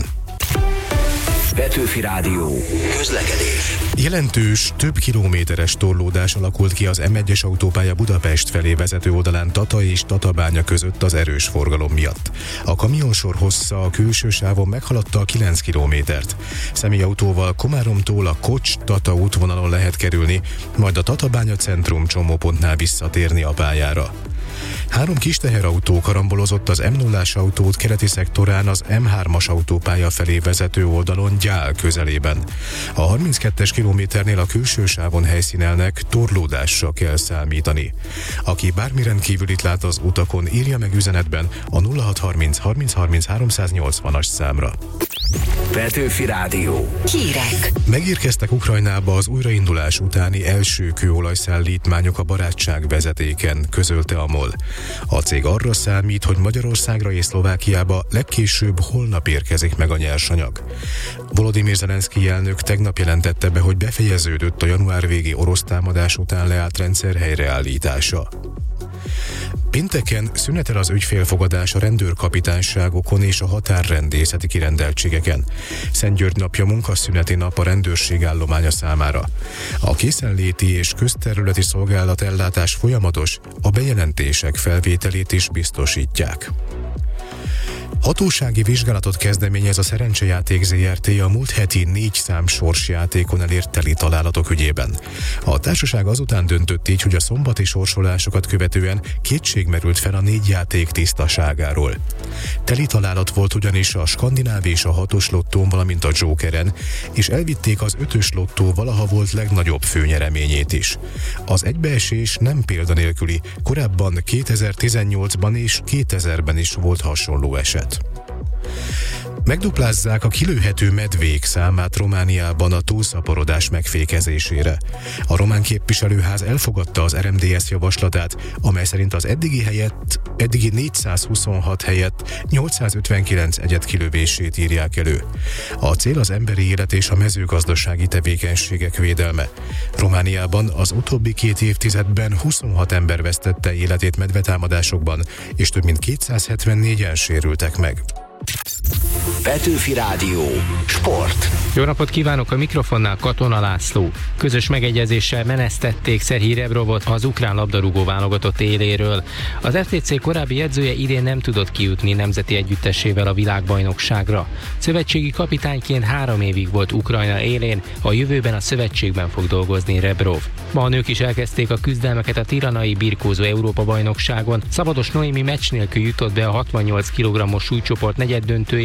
Petőfi Rádió. Közlekedés. Jelentős, több kilométeres torlódás alakult ki az M1-es autópálya Budapest felé vezető oldalán Tata és Tatabánya között az erős forgalom miatt. A kamionsor hossza a külső sávon meghaladta a 9 kilométert. Személyautóval Komáromtól a Kocs-Tata útvonalon lehet kerülni, majd a Tatabánya centrum csomópontnál visszatérni a pályára. 3 kis teherautó karambolozott az M0-ás autót keleti szektorán az M3-as autópálya felé vezető oldalon Gyál közelében. A 32-es kilométernél a külső sávon helyszínelnek, torlódásra kell számítani. Aki bármi rendkívülit lát az utakon, írja meg üzenetben a 0630 30 30 380-as számra. Petőfi Rádió. Hírek. Megérkeztek Ukrajnába az újraindulás utáni első kőolajszállítmányok a barátság vezetéken, közölte a MOL. A cég arra számít, hogy Magyarországra és Szlovákiába legkésőbb holnap érkezik meg a nyersanyag. Volodymyr Zelenszkij elnök tegnap jelentette be, hogy befejeződött a január végi orosz támadás után leállt rendszer helyreállítása. Pénteken szünetel az ügyfélfogadás a rendőrkapitányságokon és a határrendészeti kirendeltségeken. Szentgyörgy napja munkaszüneti nap a rendőrség állománya számára. A készenléti és közterületi szolgálatellátás folyamatos, a bejelentések felvételét is biztosítják. Hatósági vizsgálatot kezdeményez a Szerencsejáték Zrt. A múlt heti 4 szám sorsjátékon elért teli találatok ügyében. A társaság azután döntött így, hogy a szombati sorsolásokat követően kétség merült fel a 4 játék tisztaságáról. Teli találat volt ugyanis a skandináv és a 6-os lottón, valamint a Jokeren, és elvitték az 5-ös lottó valaha volt legnagyobb főnyereményét is. Az egybeesés nem példanélküli, korábban 2018-ban és 2000-ben is volt hasonló eset. Megduplázzák a kilőhető medvék számát Romániában a túlszaporodás megfékezésére. A román képviselőház elfogadta az RMDS javaslatát, amely szerint az eddigi 426 helyett 859 egyed kilövését írják elő. A cél az emberi élet és a mezőgazdasági tevékenységek védelme. Romániában az utóbbi 2 évtizedben 26 ember vesztette életét medvetámadásokban, és több mint 274-en sérültek meg. Petőfi Rádió. Sport. Jó napot kívánok, a mikrofonnál Katona László. Közös megegyezéssel menesztették Szerhij Rebrovot az ukrán labdarúgó válogatott éléről. Az FTC korábbi edzője idén nem tudott kijutni nemzeti együttesével a világbajnokságra. Szövetségi kapitányként 3 évig volt Ukrajna élén, a jövőben a szövetségben fog dolgozni Rebrov. Ma a nők is elkezdték a küzdelmeket a tiranai birkózó Európa-bajnokságon. Szabados Noémi meccs nélkül jutott be a 68 kg-os súlycsoport negyeddöntőjébe, miután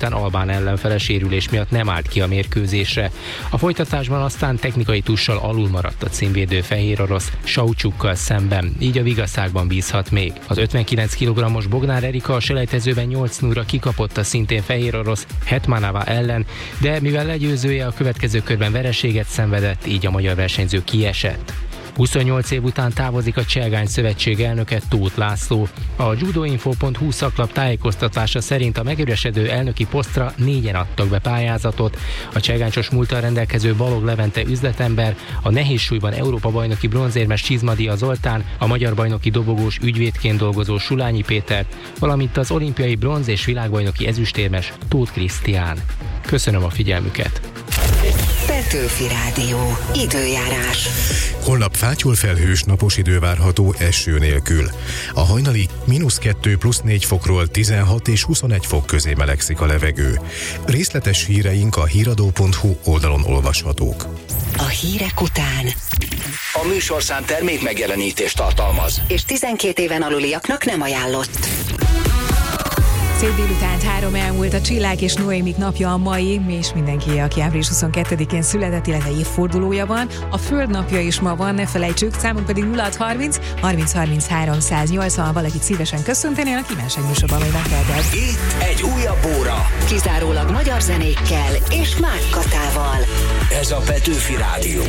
miután albán ellenfele sérülés miatt nem állt ki a mérkőzésre. A folytatásban aztán technikai tussal alul maradt a címvédő fehér orosz Saucsukkal szemben, így a vigaszákban bízhat még. Az 59 kg-os Bognár Erika a selejtezőben 8-0-ra kikapott a szintén fehér orosz Hetmanova ellen, de mivel legyőzője a következő körben vereséget szenvedett, így a magyar versenyző kiesett. 28 év után távozik a Cselgány Szövetség elnöke, Tóth László. A judoinfo.hu szaklap tájékoztatása szerint a megüresedő elnöki posztra 4-en adtak be pályázatot. A cselgánycsos múlttal rendelkező Balog Levente üzletember, a nehézsúlyban Európa-bajnoki bronzérmes Csizmadia Zoltán, a magyar bajnoki dobogós ügyvédként dolgozó Sulányi Péter, valamint az olimpiai bronz és világbajnoki ezüstérmes Tóth Krisztián. Köszönöm a figyelmüket! Petőfi Rádió. Időjárás. Holnap fátyol felhős napos idő várható eső nélkül. A hajnali -2 + 4 fokról 16 és 21 fok közé melegszik a levegő. Részletes híreink a híradó.hu oldalon olvashatók. A hírek után A műsorszám termék megjelenítést tartalmaz, és 12 éven aluliaknak nem ajánlott. Szép délutánt 3 elmúlt, a Csillák és Noémik napja a mai, és mindenki, aki április 22-én született, illetve évfordulója van. A Föld napja is ma van, ne felejtsük, számunk pedig 0630 30 33 180, ha valakit szívesen köszöntenél, a kívánság műsorban majd megteheted. itt egy újabb óra. Kizárólag magyar zenékkel és Mák Katával. Ez a Petőfi Rádió.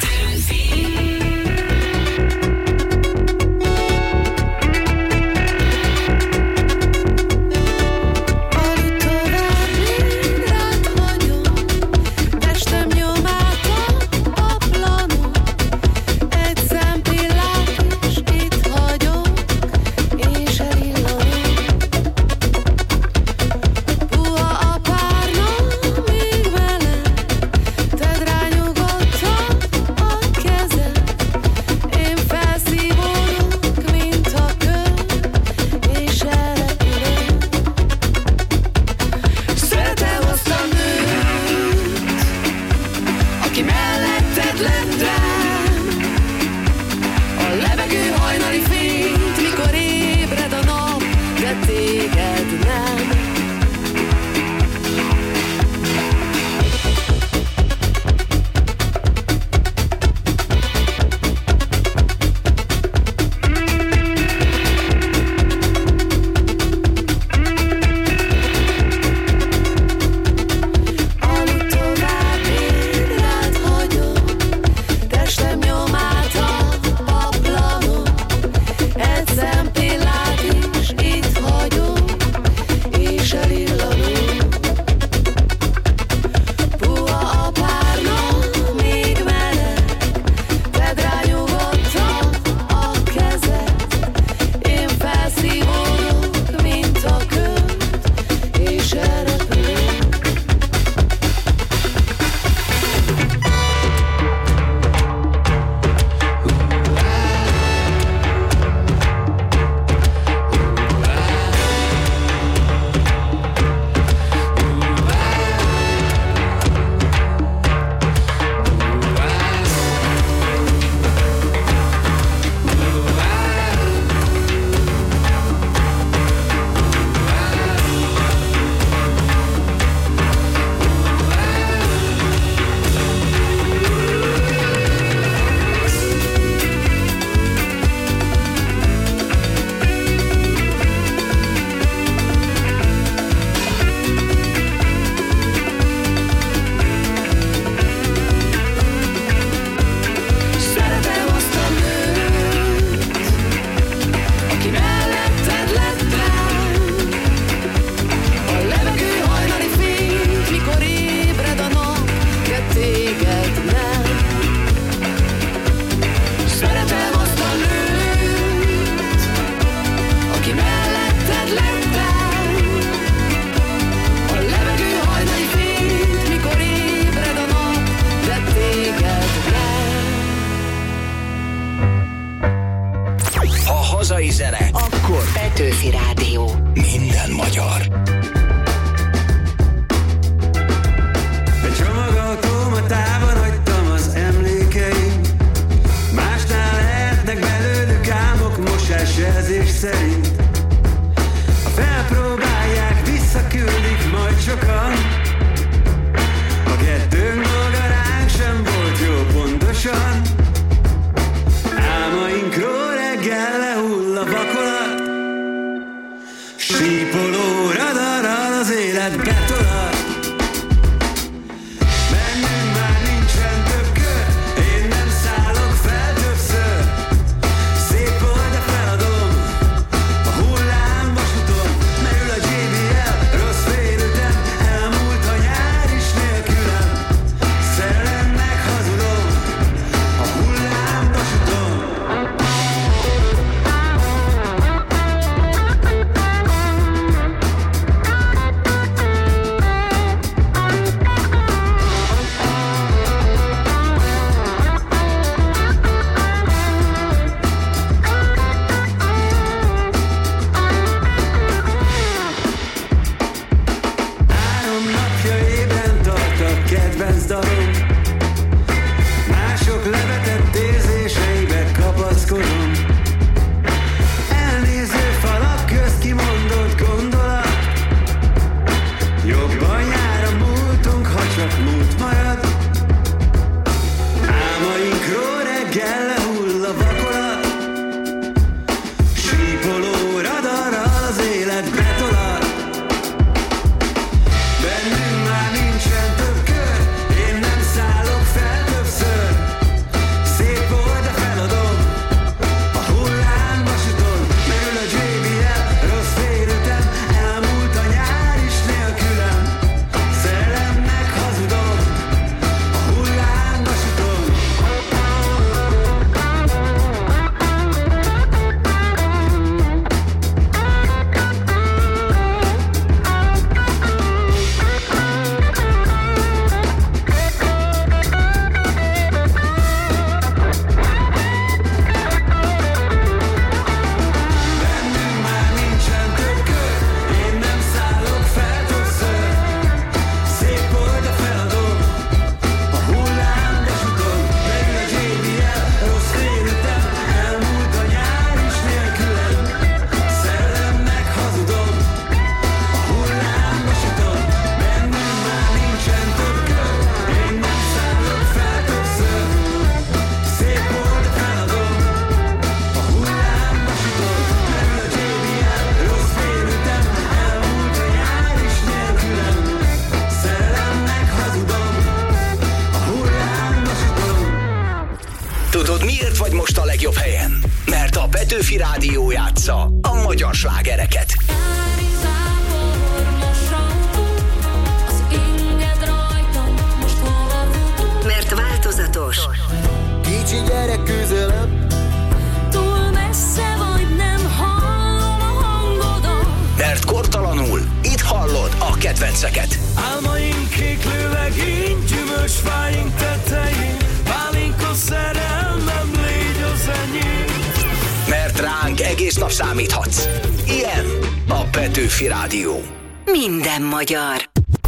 hazai zene, akkor Petőfi Rádió. Minden magyar. Egy csomagautomatában hagytam az emlékeim, másnál lehetnek belőlük álmok mosásjelzés szerint. Ha felpróbálják, visszaküldik, majd sokan Petőfi Rádió játsza a magyar slágereket. Mert változatos. Kicsi gyerek közelebb. Túl messze vagy, nem hallom a hangodat. Mert kortalanul, itt hallod a kedvenceket. Álmaink kéklő legény, gyümölcsfáink tetején, pálinka szerelmem, légy az enyém. Mert ránk egész nap számíthatsz. Ilyen a Petőfi Rádió. Minden magyar.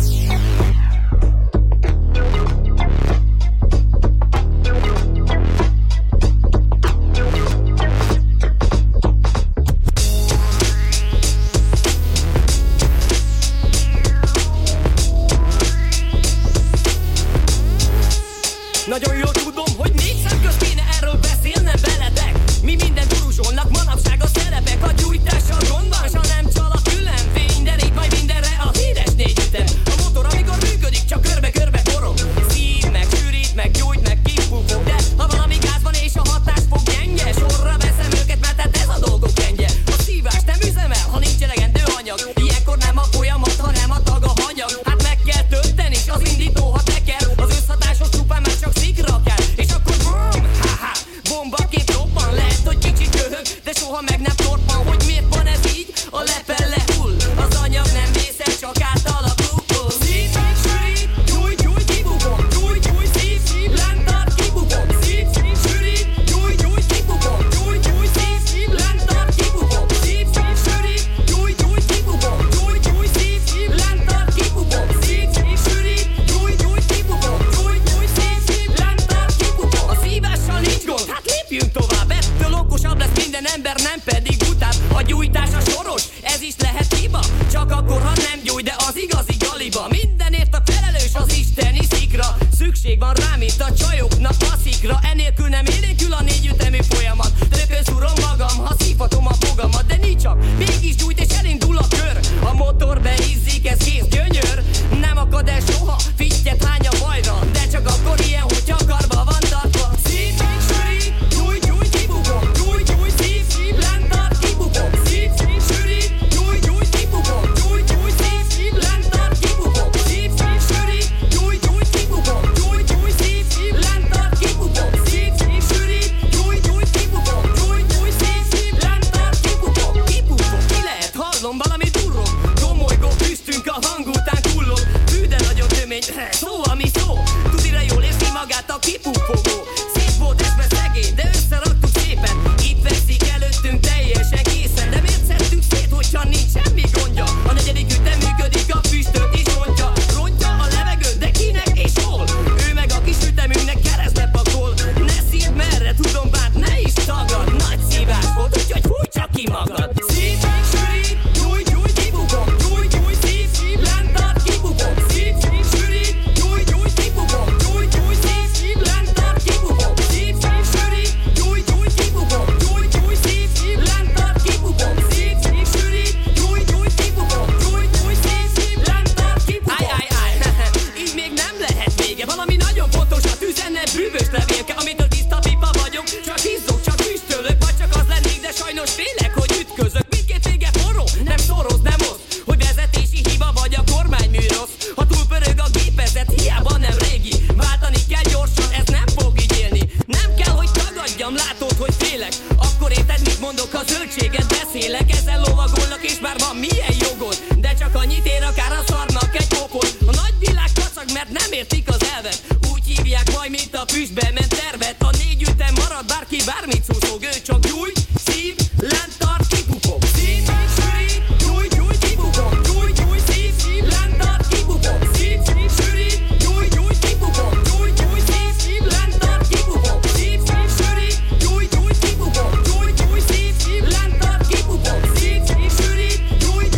Nagyon jól tudom, hogy négy szem közt kéne erről beszélnem veletek. Mi minden turuzsolnak, manapság a szerepek. A gyújtással gond van, s ha nem csal a különfény, de rég majd mindenre a híres négy ütem. A motor, amikor működik, csak körbe-körbe forog. Szív, meg sűrít, meg gyújt, meg kifúfog. De ha valami gáz van és a hatás fog gyenge, sorra veszem őket, mert hát ez a dolgok rendje. A szívás nem üzemel, ha nincs elegendő anyag. Ilyenkor nem a folyamat, hanem a tag a hanyag. Hát meg kell tölteni, s az indító, ha teker. Az összhatásos csupán már csak szikra kell. És akkor boom, haha, bombakép robban. Lehet, hogy kicsit köhög, de soha meg nem torpan. Hogy miért van ez így? A lepel lehull. Az anyag nem vészes, csak átalakul. Szív, sűrít, gyújt, gyújt, kibugom. Gyújt, gyújt, szív, szív, lent tart, kibugom. Szív, szív, sűrít, gyújt, gyújt, kibugom. Gyújt, gyújt, szív, szív, lent tart, kibugom. Szív, szív, sűrít, gyújt, gyújt, kibugom. Gyújt, gyújt, szív, szív, lent tart, kibugom. Szív, szív, sűrít, gyújt, gyújt, kibugom. Gyújt, gyújt, szív, szív, lent tart, kibugom. A szívással nincs gond, hát lépjünk tovább. Ettől okosabb lesz minden ember, nem pedig utább. A gyújtás a soros, ez is lehet hiba. Csak akkor, ha nem gyújt, de az igazi galiba. Mindenért a felelős az isteni szikra. Szükség van rá, mint a csajoknak a szikra. Enélkül nem élénkül a négy ütemű folyamat. Rögtön szúrom magam, ha szívhatom a fogamat. De nincs csak, mégis gyújt és elindul a kör. A motor beizzik, ez kész gyönyör. Nem akad el soha, fittyet hány a bajra. De csak akkor ilyen, hogyha karba van tartva. Szív, sűrít, gyújt, gyújt, kibugom. Gyújt, gyújt, szív, szív, lent tart, kibugom. Szív, szív, sűrít, gyújt, gyújt, kibugom. Gyújt, gyújt, szív, szív, lent tart, kibugom. Szív, szív, sűrít, gyújt, gyújt, kibugom. Gyújt, gyújt, szív, szív, lent tart, kibugom. Szív, szív, sűrít, gyújt, gyújt, kibugom. Gyújt, gyújt, szív, szív, lent tart, kibugom. Kibugom, ki lehet, hallom, valami durrog. Domolygó füstünk a hang után kullog. Fű, de nagyon tömény, szó, ami szó. Tudira jól érzi magát a kipufogó. Szép volt ez, mert szegény, de összeraktuk szépen. Itt veszik előttünk teljesen készen. De miért szedtük szét, hogyha nincs semmi gondja? A negyedik ütem működik, a füstöt is rontja. Rontja a levegőt, de kinek és hol? Ő meg a kis ütemünknek keresztbe pakol. Ne szívd merre, tudom, bár ne is tagad. Nagy szívás volt, úgyhogy fújj csak ki magad. Szív, sűrít, gyújt, gyújt, kibugom. Gyújt, gyújt, szív, szív, lent tart, kibugom. Szív, szív, sűrít, gyújt, gyújt, kibugom. Gyújt, gyújt, szív, szív, lent tart, kibugom. Szív, szív, sűrít, gyújt, gyújt, kibugom. Gyújt, gyújt, szív, szív, lent tart, kibugom. Szív, szív, sűrít, gyújt, gyújt, kibugom. Gyújt, gyújt, szív, szív, lent tart, kibugom. Áj, így még nem lehet vége. Valami nagyon fontos, a tüzenne bűvös levélke, amitől tiszta pipa vagyok. Csak izzok, csak füstölök, vagy csak az lennék, de sajnos félek, hogy ütközök. Mindkét vége forró, nem szoroz, nem osz. Hogy vezetési hiba vagy a kormánymű rossz. Ha túl pörög a gépezet, hiába nem régi. Váltani kell gyorsan, ez nem fog így élni. Nem kell, hogy tagadjam, látod, hogy félek. Akkor érted, mit mondok, ha zöldséget beszélek. Ezzel lovagolnak, és már van milyen jogod. De csak annyit ér, akár a szarnak egy pokol. A nagy világ kacag, mert nem értik az elvet. Úgy hívják majd, mint a füstbe ment tervet. A négy ütem marad, bárki bármit szúszog. Ő csak gyújt, szív, lent tart, kibugom. Szív, sűrít, gyújt, gyújt, kibugom. Gyújt, gyújt, szív, szív, lent tart, kibugom. Szív, szív, sűrít, gyújt, gyújt, kibugom. Gyújt, gyújt, szív, szív, lent tart, kibugom. Szív, szív, sűrít, gyújt, gyújt, kibugom. Gyújt, gyújt, szív, szív, lent tart, kibugom. Szív, szív, sűrít, gyújt,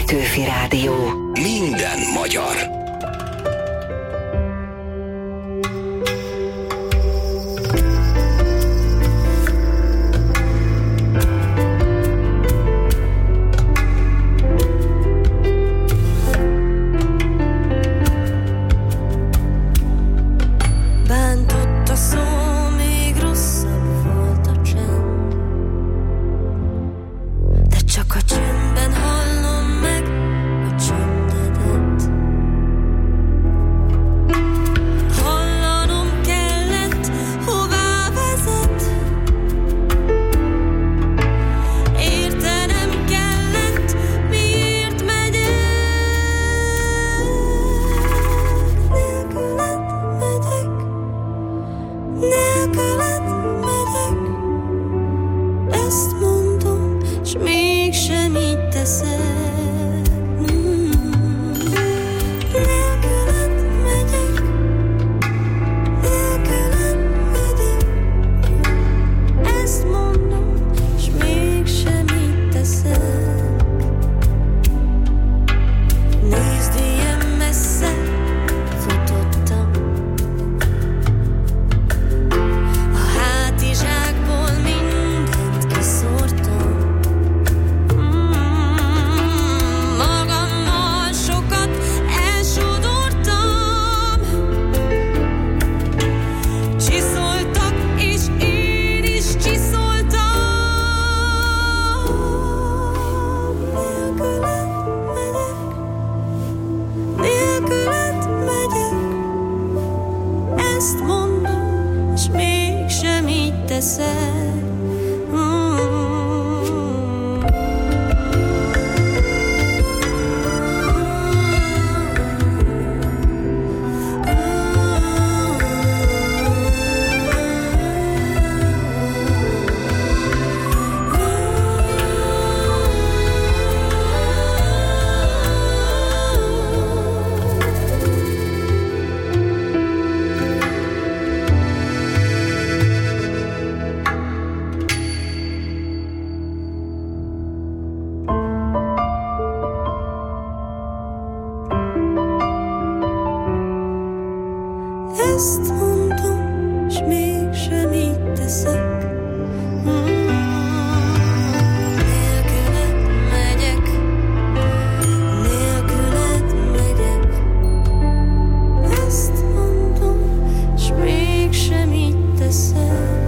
Petőfi Rádió. Minden magyar. Bántott a szó, még rosszabb volt a csend, de csak a csendben hallom meg a csöndedet. Hallanom kellett, hová vezet, értenem kellett, miért megyek. Nélküled megyek, ezt mondom, s mégsem így teszed. Nélküled megyek, ezt mondom, s mégsem így teszed. Nézd, ilyen messze futottam, a hátizsákból mindent kiszórtam. Magammal sokat elsodortam, csiszoltak, és én is csiszoltam. Nélküled megyek, ezt mondom, s mégsem így teszed. Ezt mondom, s mégsem így teszek. Nélküled megyek, ezt mondom, s mégsem így teszek.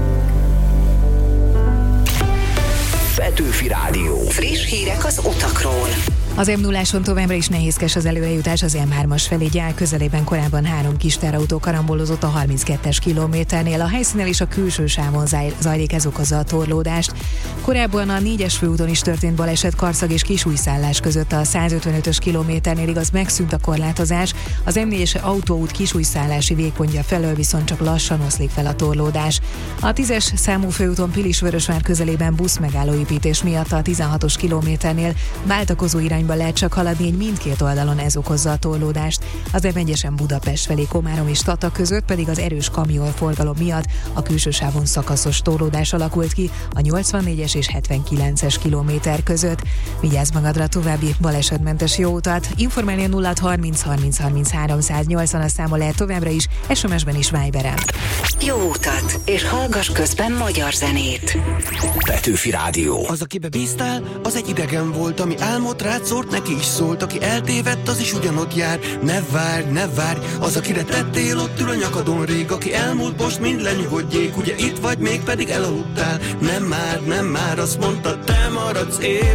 Petőfi Rádió. Friss hírek az utakról. Az M0-áson továbbra is nehézkes az előrejutás az M3-as felé, Gyál közelében korábban 3 kis teherautó karambolozott a 32-es kilométernél. A helyszínen és a külső sávon zajlik, ez okozza a torlódást. Korábban a 4-es főúton is történt baleset Karszag és Kisújszállás között a 155-ös kilométernél, igaz megszűnt a korlátozás. Az M4-es autóút Kisújszállási végpontja felől viszont csak lassan oszlik fel a torlódás. A 10-es számú főúton Pilisvörösvár közelében buszmegállóépítés miatt a 16-os kilométernél váltakozó irányba lehet csak haladni, így mindkét oldalon ez okozza a torlódást. Az M1-esen Budapest felé Komárom és Tata között pedig az erős kamionforgalom miatt a külső sávon szakaszos torlódás alakult ki a 84-es és 79-es kilométer között. Vigyázz magadra, további balesetmentes jó utat. Informálni a 0 30 30 33 180 számol lehet továbbra is, SMS-ben is, Viberen. Jó utat, és hallgass közben magyar zenét. Petőfi Rádió. Az, akibe bíztál, az egy idegen volt, ami álmot rád szórt, neki is szólt. Aki eltévedt, az is ugyanott jár. Ne várj, az, akire tettél, ott ül a nyakadon rég. Aki elmúlt, most mind lenyugodjék. Ugye itt vagy, még pedig elaludtál. Nem már, azt mondta, te maradsz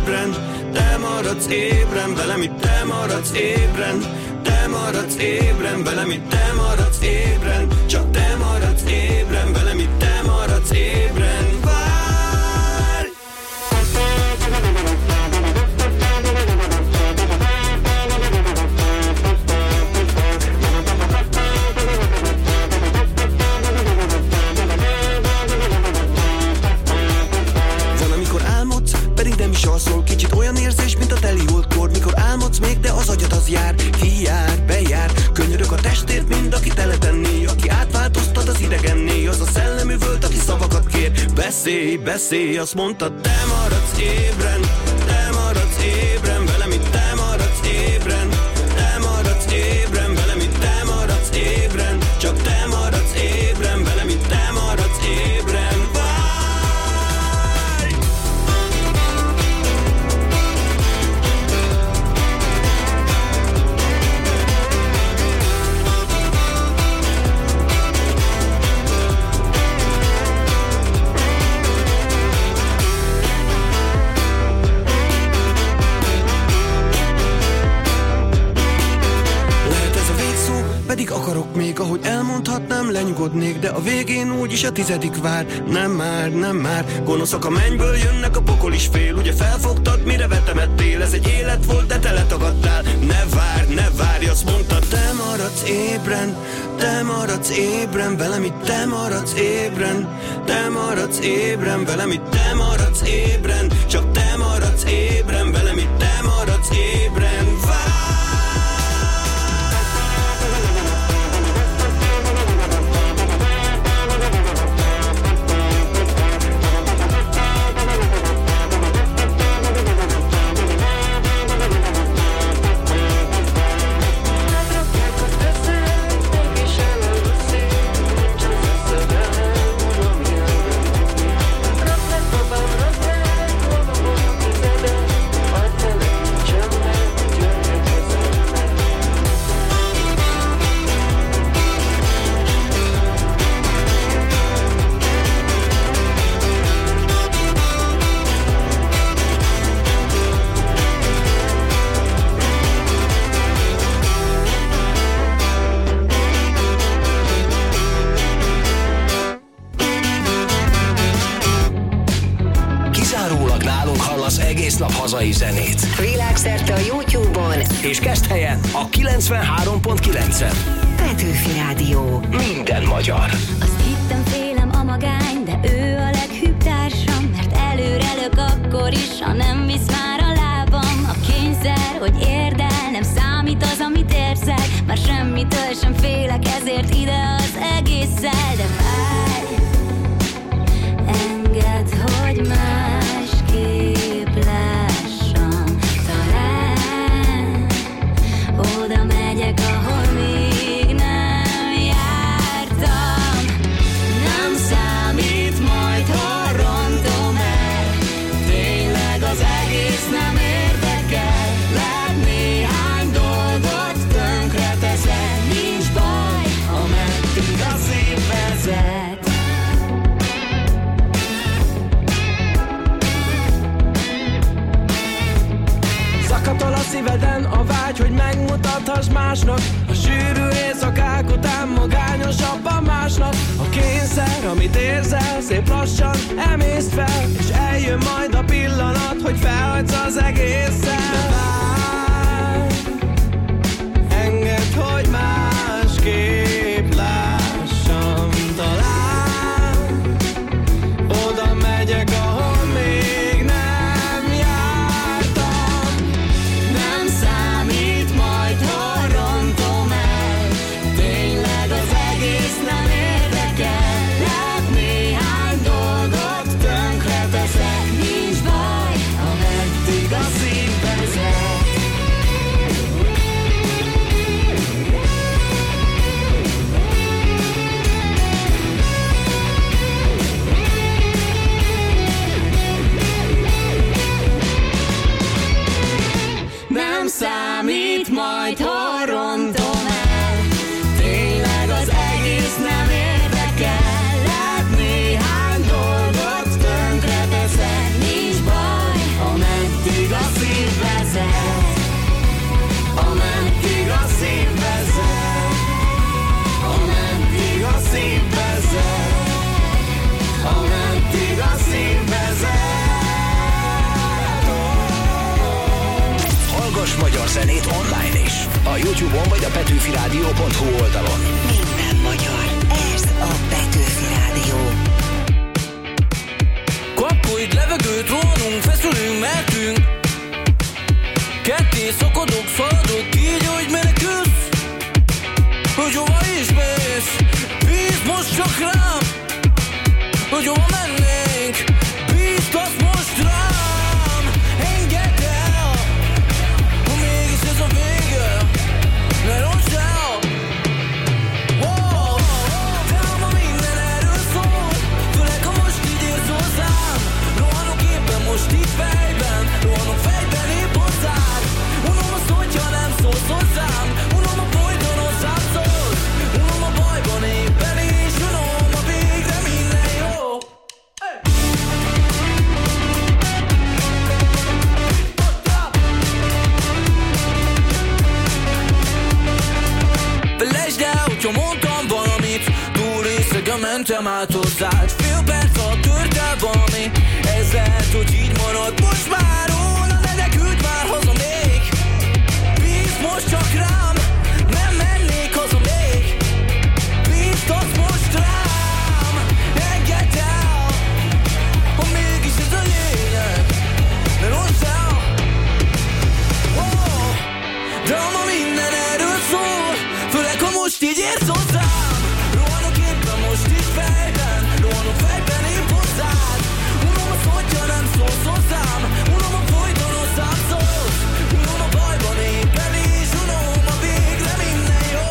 ébren, velem itt te maradsz ébren. Te maradsz ébren, velem itt te maradsz ébren. Csak te maradsz ébren, velem itt te maradsz ébren. Várj! Van, amikor álmodsz, pedig nem is alszol. Kicsit olyan érzés, mint a teli holdkor. Mikor álmodsz még, de az agyad az jár. Kijár, bejár, könyörög a testért, mind aki teletenné. Aki átváltoztat az idegenné, az a szellemű völt, aki szavakat kér. Beszélj, azt mondta, te maradsz ébren, velem itt te maradsz Meddig akarok még, ahogy elmondhatnám, lenyugodnék, de a végén úgyis a 10. vár. Nem már, nem már, gonoszak a mennyből jönnek, a pokol is fél. Ugye felfogtad, mire vetemettél? Ez egy élet volt, de te letagadtál. Ne várj, azt mondtad, te maradsz ébren, te maradsz ébren, velem itt te maradsz ébren, te maradsz ébren, velem itt te maradsz ébren, csak te maradsz ébren, velem itt te maradsz ébren. Egész nap hazai zenét. Világszerte a YouTube-on. És Keszthelyen a 93.9-en. Petőfi Rádió. Minden magyar. Azt hittem, félem a magány, de ő a leghűbb társam, mert előre lök akkor is, ha nem visz már a lábam. A kényszer, hogy érd el, nem számít az, amit érzek, már semmitől sem félek, ezért ide az egésszel. De várj, engedd, hogy másképp lássam, talán oda megyek, ahol még nem jártam. Nem számít majd, ha rontom el, tényleg az egész nem érdekel. Lehet néhány dolgot tönkre teszek, nincs baj, ameddig a szív vezet. Zakatol a szíveden a vágy, hogy megmutathass másnak. A sűrű éjszakák után magányosabban másnak. A kényszer, amit érzel, szép lassan emészt fel, és eljön majd a pillanat, hogy felhagysz az egészen. De várj, engedd, hogy másképp lássam, talán oda megyek, ahol még nem jártam. Nem számít majd, ha rontom el, tényleg az egész nem érdekel. Lehet néhány dolgot tönkre teszek, nincs baj, ameddig a szív vezet. Nem számít majd, ha rontom el, tényleg az egész nem érdekel. Lehet néhány dolgot tönkre teszek, nincs baj, ameddig a szív vezet. Ameddig a szív vezet. Ameddig a szív vezet. Ameddig a szív vezet. Hallgass magyar zenét online is. A YouTube-on vagy a petőfiradio.hu oldalon. Minden magyar. Ez a Petőfi Rádió. Kapkodj levegőt, rohanunk, feszülünk, mertünk. Ketté szakadok, szaladok, így, hogy menekülsz. Hogy hova is mész, bízd most csak rám. Hogy hova mennénk, bízd azt most rám. Engedd el, ha mégis ez a vége, ne roncs el. Wow, dráma minden erről szól, főleg ha most így érsz hozzám. Rohanok éppen most itt fejben, rohanok fejben épp hozzád. Unom azt, hogyha nem szólsz hozzám, unom a folyton hozzám szólsz. Unom a bajban éppen is, unom a végre minden jó. hogyan mentem át hozzád. Fél perc alatt tört el valami, ez lehet, hogy így marad most már róla, de küld már haza még. Bízd most csak rám, nem mennék haza még. Bíztasz most rám, engedd el, ha mégis ez a lényeg, mert hozzá. Oh, de ma minden erről szól, főleg ha most így érsz hozzám. Rohanok éppen most így fejben, rohanok fejben épp hozzád. Unom azt, hogyha nem szólsz hozzám, unom a folyton hozzám szólsz. Unom a bajban éppen is, unom a végre minden jó.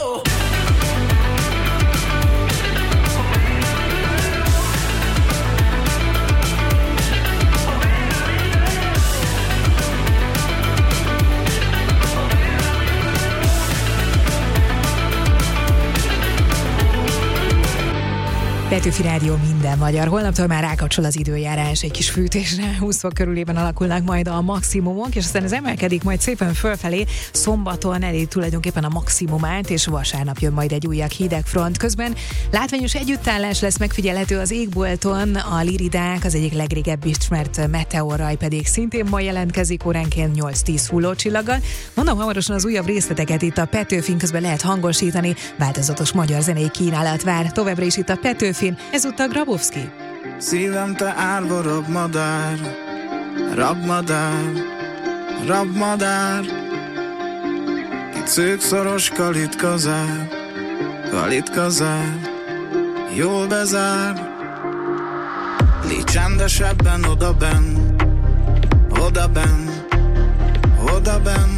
Petőfi Rádió, minden magyar. Holnaptól már rákapcsol az időjárás egy kis fűtésre. 20 fok körülében alakulnak majd a maximumok, és aztán ez emelkedik majd szépen fölfelé. Szombaton elér tulajdonképpen a maximumát, és vasárnap jön majd egy újabb hidegfront. Közben látványos együttállás lesz megfigyelhető az égbolton. A liridák, az egyik legrégebb ismert meteorraj pedig szintén ma jelentkezik, óránként 8-10 hullócsillaggal. Mondom, hamarosan az újabb részleteket itt a Petőfin, közben lehet hangosítani. Változatos magyar zenei kínálat vár. Továbbra is itt a Petőfin. Ezúttal Grabowski. Szívem te árva rabmadár, rabmadár, rabmadár. Itt szőkszoros kalitkazár, kalitkazár, jól bezár. Légy csendesebben odabenn, odabenn, odabenn.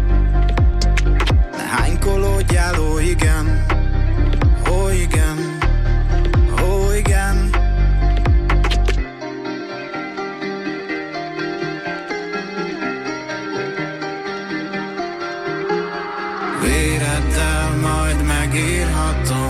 Ne hánykolódjál, ó igen, ó igen. Ó, igen. Véreddel majd megírhatom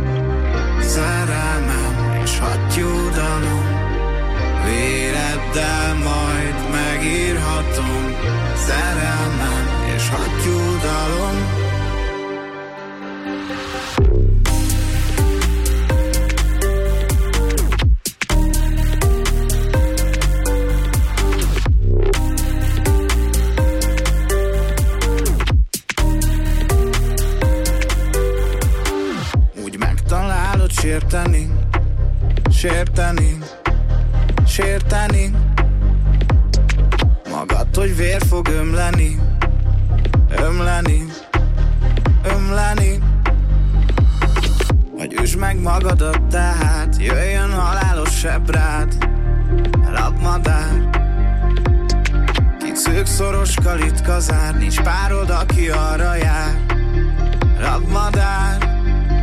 szerelmem és hattyúdalom. Véreddel majd megírhatom szerelmem és hattyúdalom. Sérteni, sérteni, sérteni magad, hogy vér fog ömleni, ömleni, ömleni. Vagy üsd meg magadat tehát, jöjjön halálos seb rád, rabmadár. Kit szőkszoros kalitkazár, nincs párod, aki arra jár, rabmadár.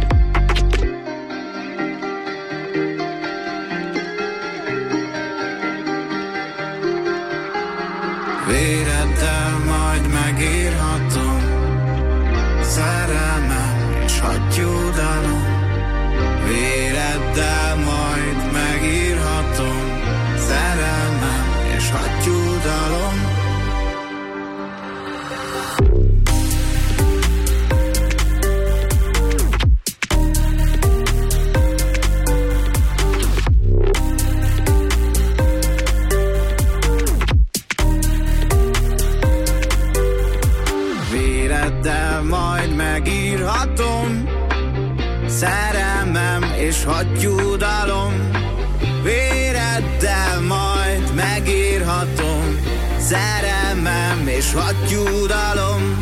Véreddel majd megírhatom szerelmem és hattyúdalom. Véreddel majd megírhatom szerelmem és hattyúdalom. Szerelmem és hattyúdalom. Véreddel majd megírhatom szerelmem és hattyúdalom.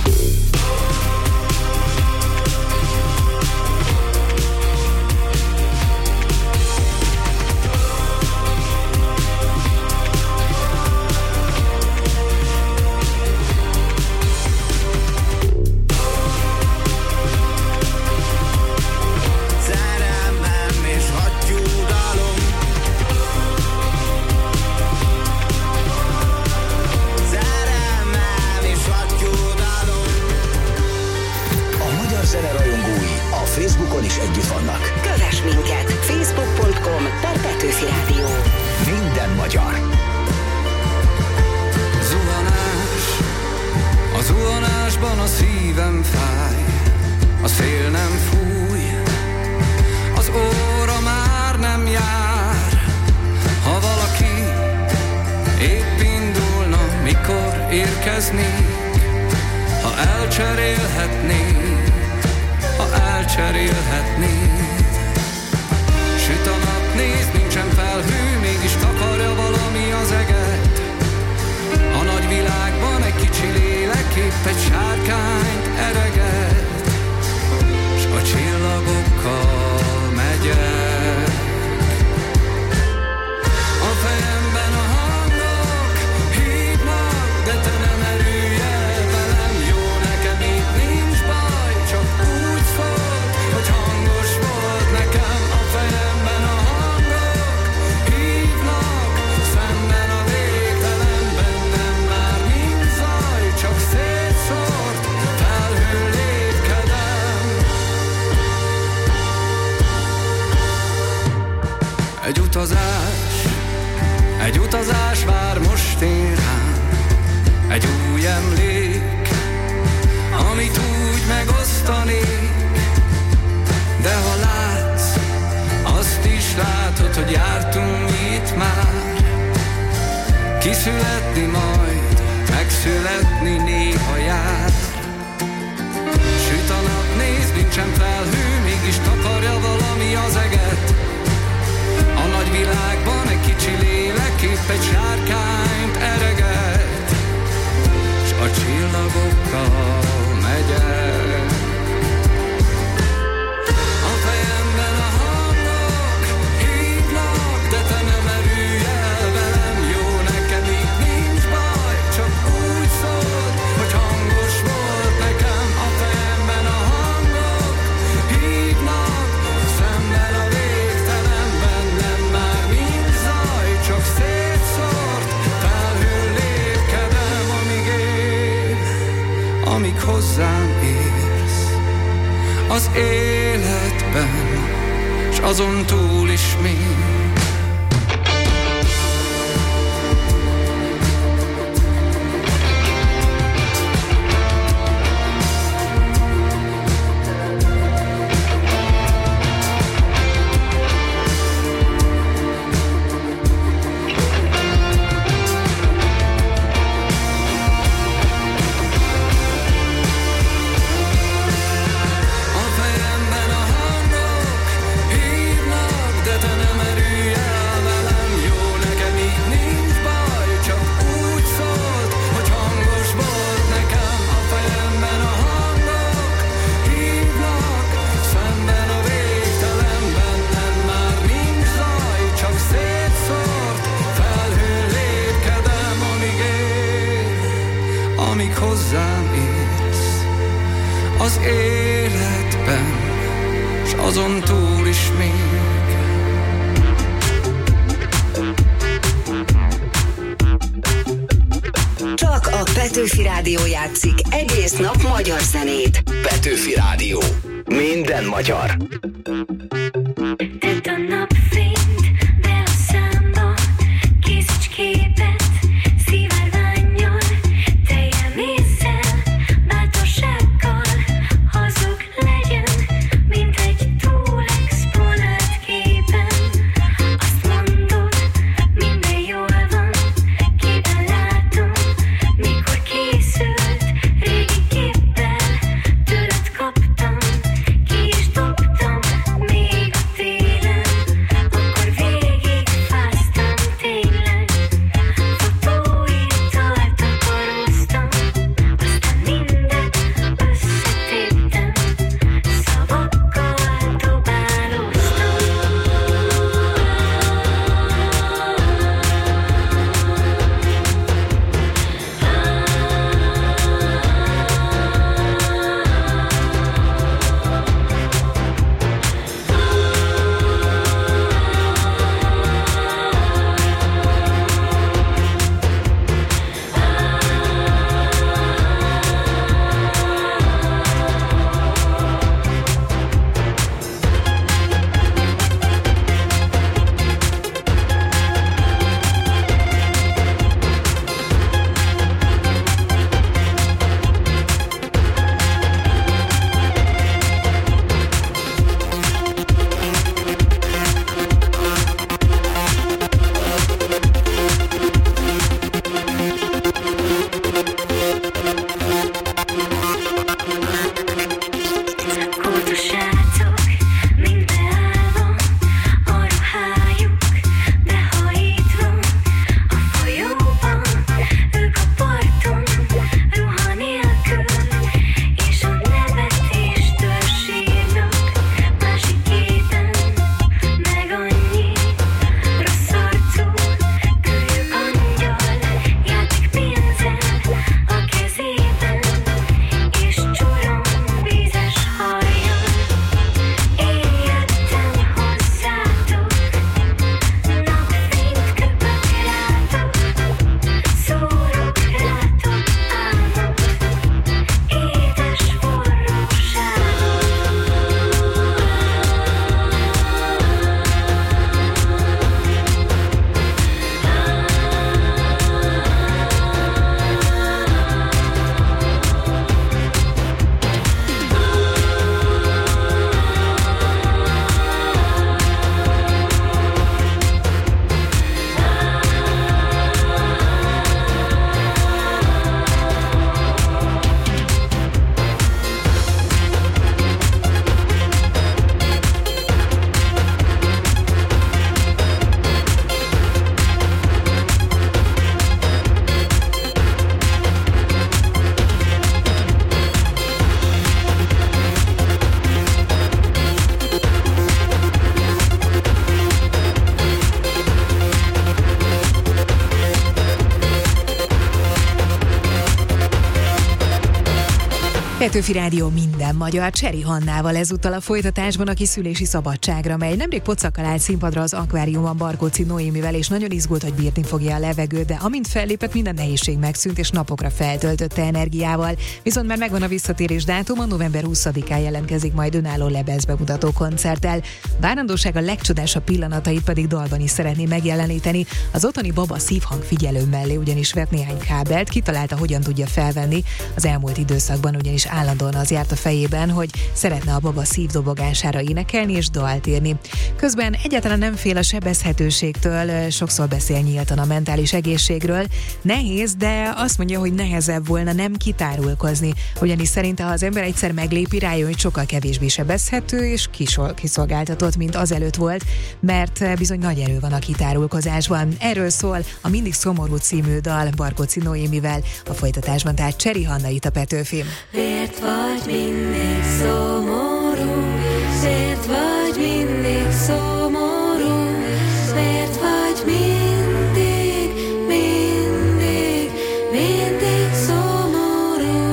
Facebookon is együtt vannak. Kövess minket! Facebook.com/Petőfi Rádió. Minden magyar. Zuhanás, a zuhanásban a szívem fáj, a szél nem fúj, az emlékeznék, ha elcserélhetnék, ha elcserélhetnék. Süt a nap, nézd, nincsen felhő, mégis takarja valami az eget. A nagy világban egy kicsi lélek épp egy sárkányt ereget, s a csillagokkal megyek. A fejemben a hangok hívnak, de te nem erülj el velem. Jó, nekem itt nincs baj, csak úgy szólt, hogy hangos volt nekem. A fejemben a hangok hívnak, szemben a végtelenben nem már nincs zaj, csak szétszórt felhőn lépkedem. Egy utazás vár most én rám, egy új emlék, amit úgy megosztanék. De ha látsz, azt is látod, hogy jártunk itt már. Kiszületni majd, megszületni néha jár. Süt a nap, nézd, nincsen felhő, mégis takarja valami az eget. A nagy világban egy kicsi lélek épp egy sárkányt ereget, s a csillagokkal megyek. A fejemben a hangok hívnak, de te nem erülj el velem. Jó, nekem itt nincs baj, csak úgy szólt, hogy hangos volt nekem. A fejemben a hangok hívnak, szemben a végtelenben nem már nincs zaj, csak szétszórt felhőn lépkedem, amíg él, amíg hozzám érsz az életben, s azon túl is még. Amíg hozzám érsz az életben, s azon túl is még. Csak a Petőfi Rádió játszik egész nap magyar zenét. Petőfi Rádió. Minden magyar. Tedd a napfényt be a számba, készíts képet, szivárvánnyal, teljen ésszel, bátorsággal, hazug legyen, mint egy túl exponált képen. Azt mondod, minden jól van, képen látom, mikor készült, régi képpel, tőled kaptam, ki is dobtam, még a télen. Petőfi Rádió minden magyar, Cseri Hannával ezúttal a folytatásban, aki szülési szabadságra megy. Nemrég pocakkal állt színpadra az Akváriumban Barkóczy Noémivel, és nagyon izgult, hogy bírni fogja a levegőt, de amint fellépett, minden nehézség megszűnt, és napokra feltöltötte energiával. Viszont már megvan a visszatérés dátuma, november 20-án jelentkezik majd önálló lemezbemutató koncerttel. Várandóság a legcsodásabb pillanatait pedig dalban is szeretné megjeleníteni. Az otthoni baba szívhang figyelő mellé ugyanis vett néhány kábelt, kitalálta, hogyan tudja felvenni. Az elmúlt időszakban ugyanis állandóan az járt a fejében, hogy szeretne a baba szívdobogására énekelni és dalt írni. Közben egyáltalán nem fél a sebezhetőségtől, sokszor beszél nyíltan a mentális egészségről. Nehéz, de azt mondja, hogy nehezebb volna nem kitárulkozni, ugyanis szerinte, ha az ember egyszer meglépi, rájön, hogy sokkal kevésbé sebezhető és kiszolgáltatott, mint azelőtt volt, mert bizony nagy erő van a kitárulkozásban. Erről szól a Mindig szomorú című dal Barkóczy Noémivel, a folytatásban tehát Cseri Hanna itt a Petőfin. Miért vagy mindig szomorú? Miért vagy mindig szomorú? Miért vagy mindig, mindig, mindig szomorú?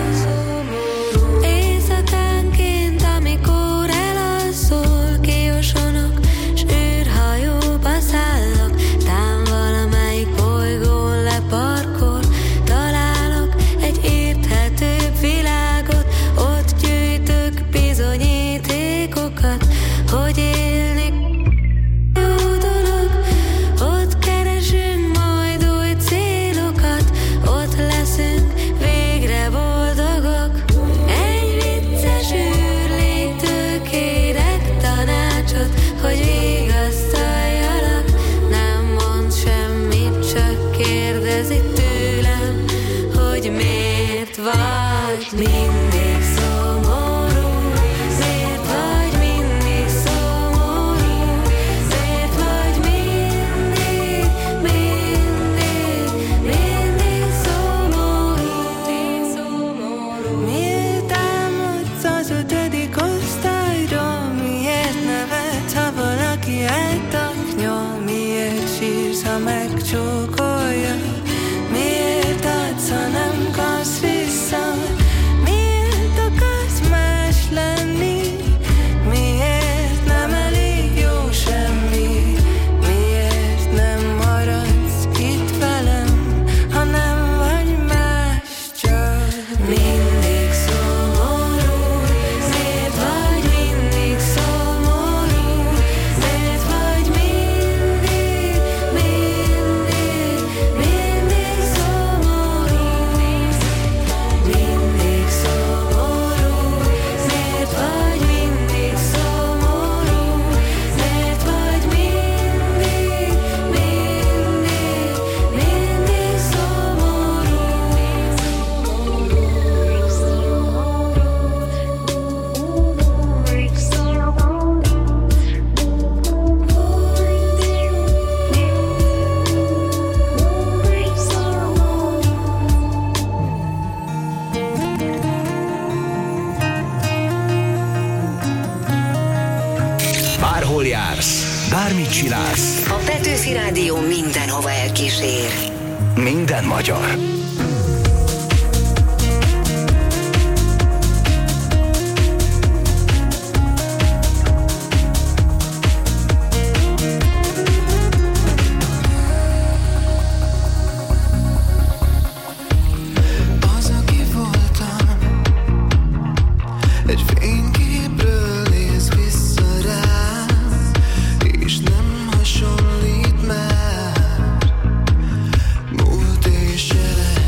Éjszakánként, amikor elalszol, kiosonok, s űrhajóba szállok, tám valamelyik bolygón leparkol, találok egy érthetőbb világot, ott gyűjtök bizonyítékokat, hogy élni jó dolog, ott keresünk majd új célokat, ott leszünk végre boldogok. Egy vicces űrléktől kérek tanácsot, hogy vigasztaljalak, nem mond semmit, csak kérdezi tőlem, hogy miért vagy mindig szomorú, miért vagy mindig szomorú, miért vagy mindig, mindig, mindig szomorú. Miért álmodsz az 5. osztályról, miért nevetsz, ha valaki eltaknyol, miért sírsz, ha megcsókolja, miért adsz, ha nem kapsz vissza, miért akarsz más lenni, miért nem elég jó semmi, miért nem maradsz itt velem, ha nem vagy más, csak mindig szomorú, miért vagy mindig szomorú, miért vagy mindig, mindig, mindig szomorú, mindig szomorú, miért vagy mindig szomorú, miért vagy mindig, mindig szomorú. Bárhol jársz, bármit csinálsz, A Petőfi Rádió mindenhova elkísér. minden magyar. Az, aki voltam, egy fényképről néz vissza rám, és nem hasonlít már múlt és jelen.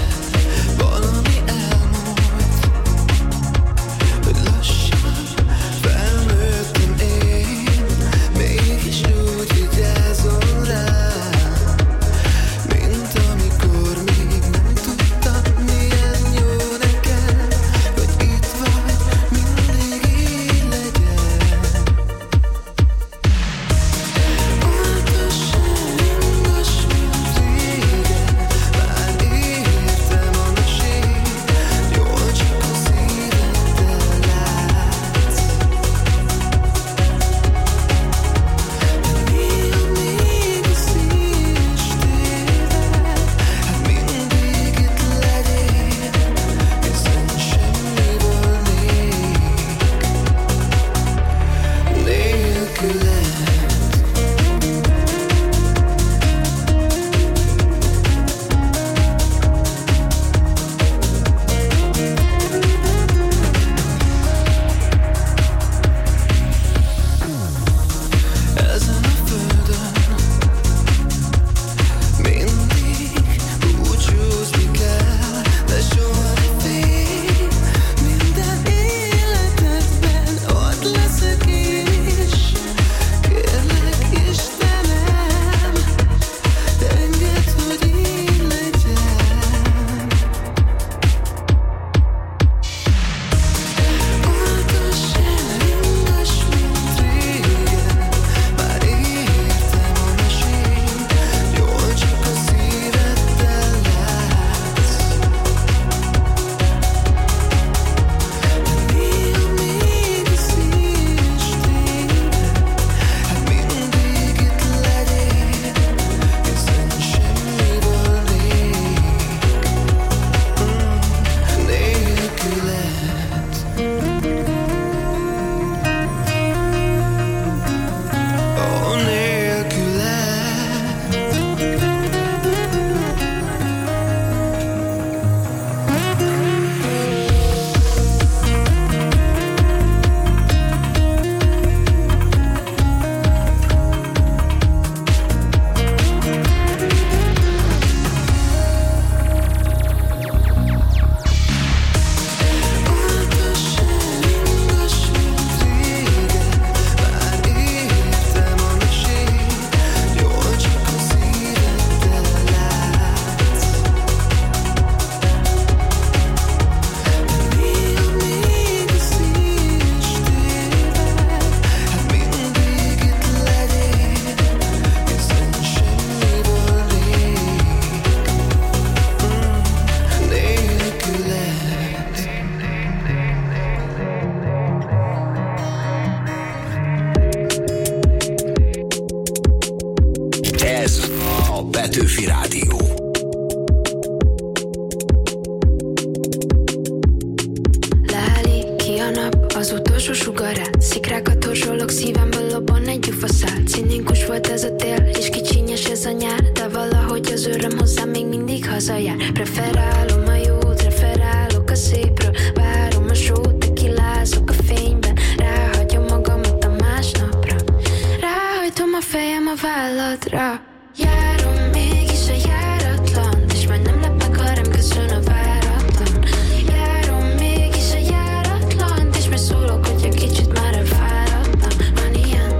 az utolsó sugarát. Szikrákat torzsolok, szívemből lobban egy gyufaszál. Cinikus volt ez a tél, és kicsinyes ez a nyár, de valahogy az öröm hozzám még mindig hazajár. Preferálom a jót, referálok a szépről, várom a sót, tekilázok a fényben, ráhagyom magamat a másnapra, ráhajtom a fejem a válladra. Járom mégis a járatlan, és majd nem lep meg, ha rám köszön a váratlan. Járom mégis a járatlan, és majd szólok, hogy egy kicsit már elfáradtam. Van ilyen,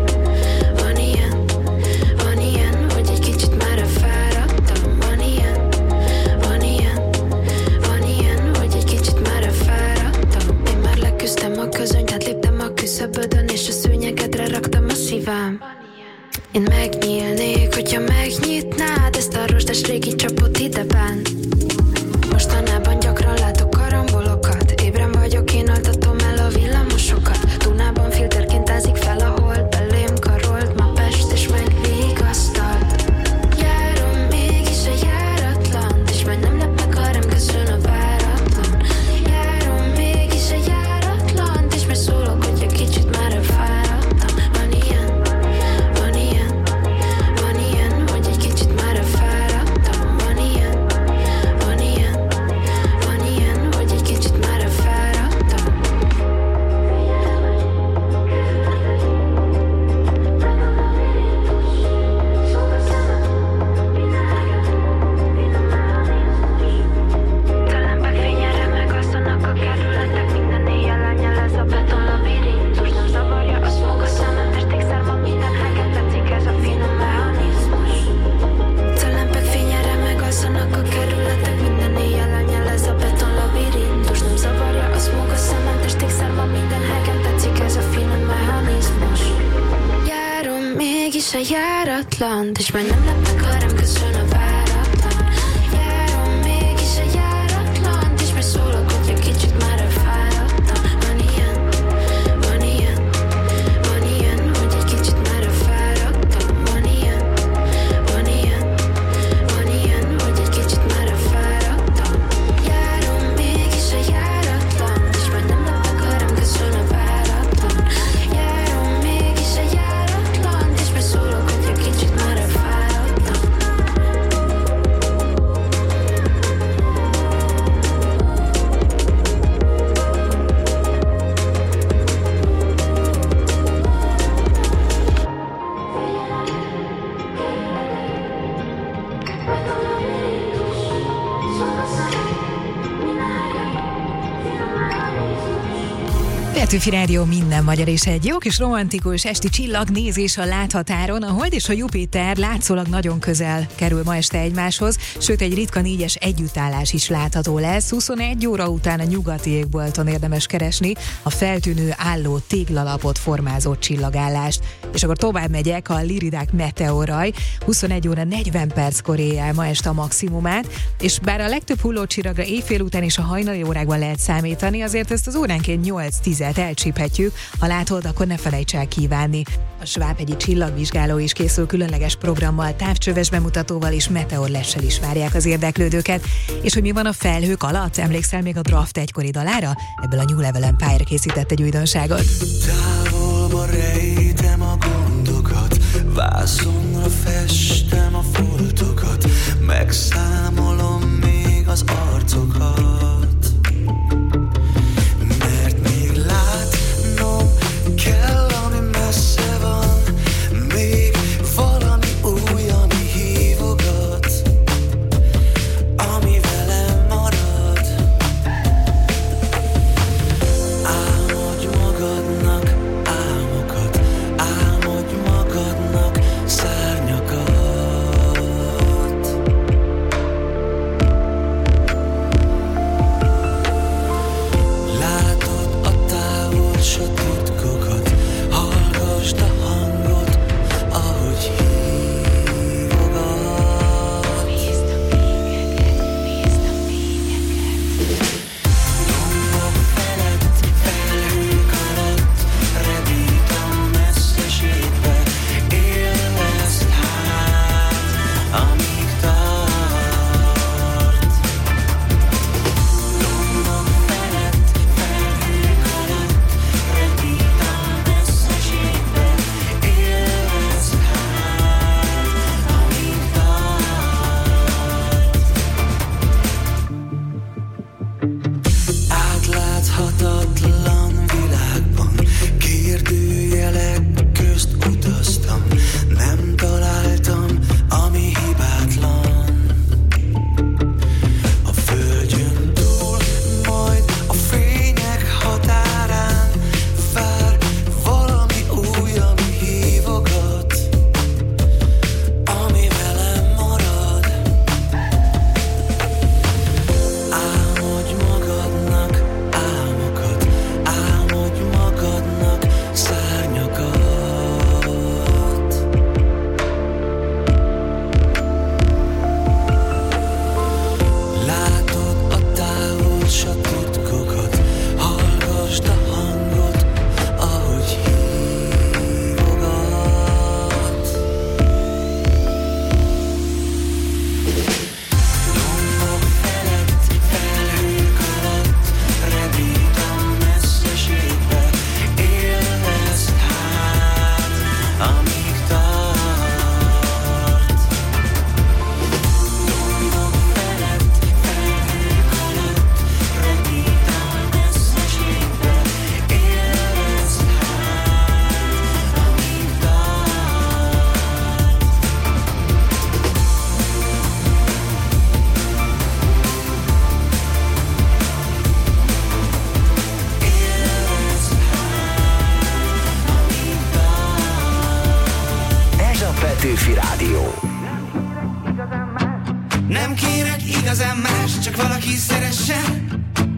hogy egy kicsit már elfáradtam. Van ilyen, hogy egy kicsit már elfáradtam. Én már leküzdtem a közönyt, átléptem a küszöbödön, és a szőnyegedre raktam a szívem. Én megnyílnék, hogyha megnyitnád ezt a rozsdás régi csapot ideben. Mostanában gyakran látok karambolokat, ébren vagyok, én altatom el a villamosokat. Dunában filterként ázik fel a hold, belém karolt ma Pest, és megvigasztalt. Járom mégis a járatlan, és majd nem lep meg, ha rám köszön a váratlan. Járom mégis a járatlan, és majd szólok, hogy egy kicsit már elfáradtam. Van ilyen, hogy egy kicsit már elfáradtam. Van ilyen, hogy egy kicsit már elfáradtam. Talán fényre megasszanak a kerületek, minden éjjel elnyelez a beton labirintus. Nem zavarja a smog a szemem, testékszer ma minden helyen tetszik ez a finom mechanizmus. Talán fényre megasszanak a kerületek, minden éjjel elnyelez a beton labirintus. Nem zavarja a smog a szemem, testékszer ma minden helyen tetszik ez a finom mechanizmus. Járom mégis a járatlan, és már nem lep meg, ha rám köszön a váratlan. Járom mégis a járatlan, és már szólok, hogy egy kicsit már elfáradtam. Van ilyen, hogy egy kicsit már elfáradtam. Van ilyen, hogy egy kicsit már elfáradtam. Járom mégis a járatlan, és már nem lep meg, ha rám köszön a váratlan. Járom mégis a járatlan, és már szólok, hogy egy kicsit már elfáradtam. Petőfi Rádió, minden magyar, és egy jó kis romantikus esti csillagnézés a láthatáron. A Hold és a Jupiter látszólag nagyon közel kerül ma este egymáshoz, sőt egy ritka 4-es együttállás is látható lesz. 21 óra után a nyugati égbolton érdemes keresni a feltűnő álló téglalapot formázó csillagállást. És akkor tovább megyek, a Liridák meteoraj 21 óra 40 perckor ér el ma este a maximumát, és bár a legtöbb hullócsillagra éjfél után és a hajnali órákban lehet számítani, azért ezt az óránként 8-10-et elcsíphetjük. Ha látod, akkor ne felejts el kívánni. A Svábhegyi csillagvizsgáló is készül különleges programmal, távcsöves bemutatóval és meteorlessel is várják az érdeklődőket. És hogy mi van a felhők alatt? Emlékszel még a Draft egykori dalára? Ebből a New Level Empire készített egy újdonságot. Távolba rejtem a gondokat, vászonra festem a foltokat, megszámolom még az arcokat, mert még látnom kell, ami messze van, még valami új, ami hívogat, ami velem marad. Álmodj magadnak álmokat, álmodj magadnak szárnyakat. Láthatatlan világban kérdőjelek közt utaztam, nem találtam, ami hibátlan. A földjön túl, majd a fények határán vár valami új, ami hívogat, ami velem marad. Álmodj magadnak álmokat, álmodj magadnak szárnyakat. Látod a távol s a titkokat, hallgasd a hangot, ahogy hívogat. Lombok felett, felhők alatt, repít a messzeségbe, élvezd hát, amíg tart. Lombok felett, felhők alatt, repít a messzeségbe, élvezd hát, amíg tart. Ez a Petőfi Rádió. Nem kérek igazán más, csak valaki szeressen.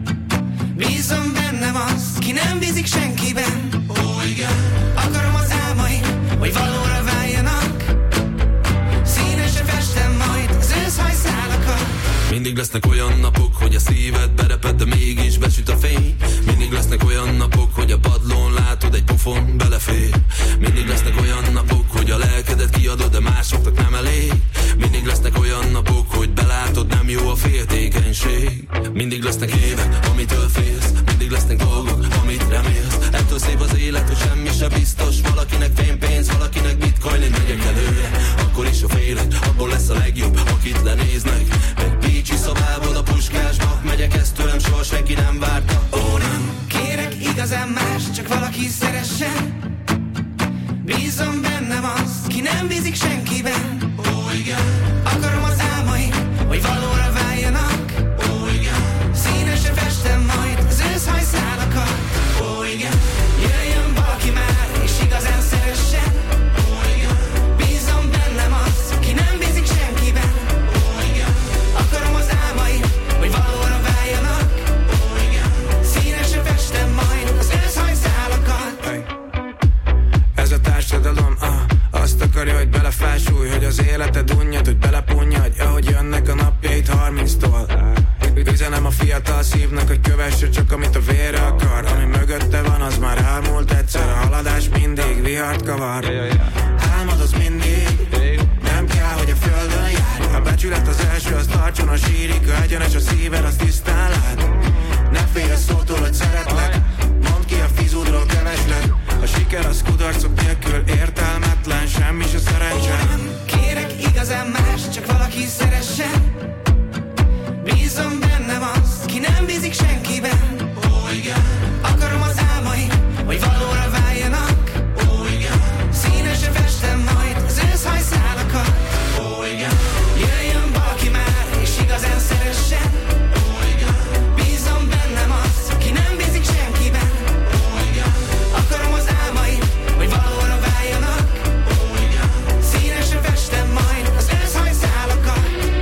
Bízom bennem az, ki nem bízik senkiben. Akarom az álmaim, hogy valóra váljanak. Színesre festem majd az őszhajszálakat. Mindig lesznek olyan napok, hogy a szíved bereped, de mégis besüt a fény. Mindig lesznek olyan napok, hogy a padlón látod egy pofon belefér. Mindig lesznek olyan napok, hogy a lelkedet kiadod, de másoknak nem elég. Mindig lesznek olyan napok, hogy belátod, nem jó a féltékenység. Mindig lesznek évek, amitől félsz, mindig lesznek dolgok, amit remélsz. Ettől szép az élet, hogy semmi se biztos. Valakinek fénypénz, valakinek bitcoin, én megyek előre. Akkor is a félek, abból lesz a legjobb, akit lenéznek. Egy Pécsi szobából a Puskásba megyek, ezt tőlem soha senki nem várta. Ó, nem kérek igazán más, csak valaki szeressen. Bízom bennem az, ki nem bízik senkiben. Akarom az álmaim, hogy valóra váljanak. Színesre festem majd az őszhajszálakat. Jöjjön valaki már, és igazán szeressen. Bízom bennem az, ki nem bízik senkiben. Akarom az álmaim, hogy valóra váljanak. Színesre festem majd az őszhajszálakat. Ez a társadalom, azt akarja, hogy belefásulj, hogy az életed unjad, hogy belepunjadj, ahogy jönnek a napjait 30-tól. Üzenem a fiatal szívnek, hogy kövesse csak amit a vére akar. Ami mögötte van, az már elmúlt egyszer. A haladás mindig vihart kavar. Álmod az mindig, nem kell, hogy a földön járj. A becsület az első, az tartson a sírig. Ha egyenes a szíved, az tisztán lát. Ne félj a szótól, hogy szeretlek. Mondd ki a fizudról kevesled. A siker az kudarcok nélkül értelmetlen, semmi se szerencse. Kérek igazán más, csak valaki szeressen. Bízom bennem az, ki nem bízik senkiben. Akarom az álmaim, hogy valóra váljanak. Színesre festem majd az őszhajszálakat. Jöjjön valaki már, és igazán szeressen. Bízom bennem az, ki nem bízik senkiben. Akarom az álmaim, hogy valóra váljanak. Színesre festem majd az őszhajszálakat.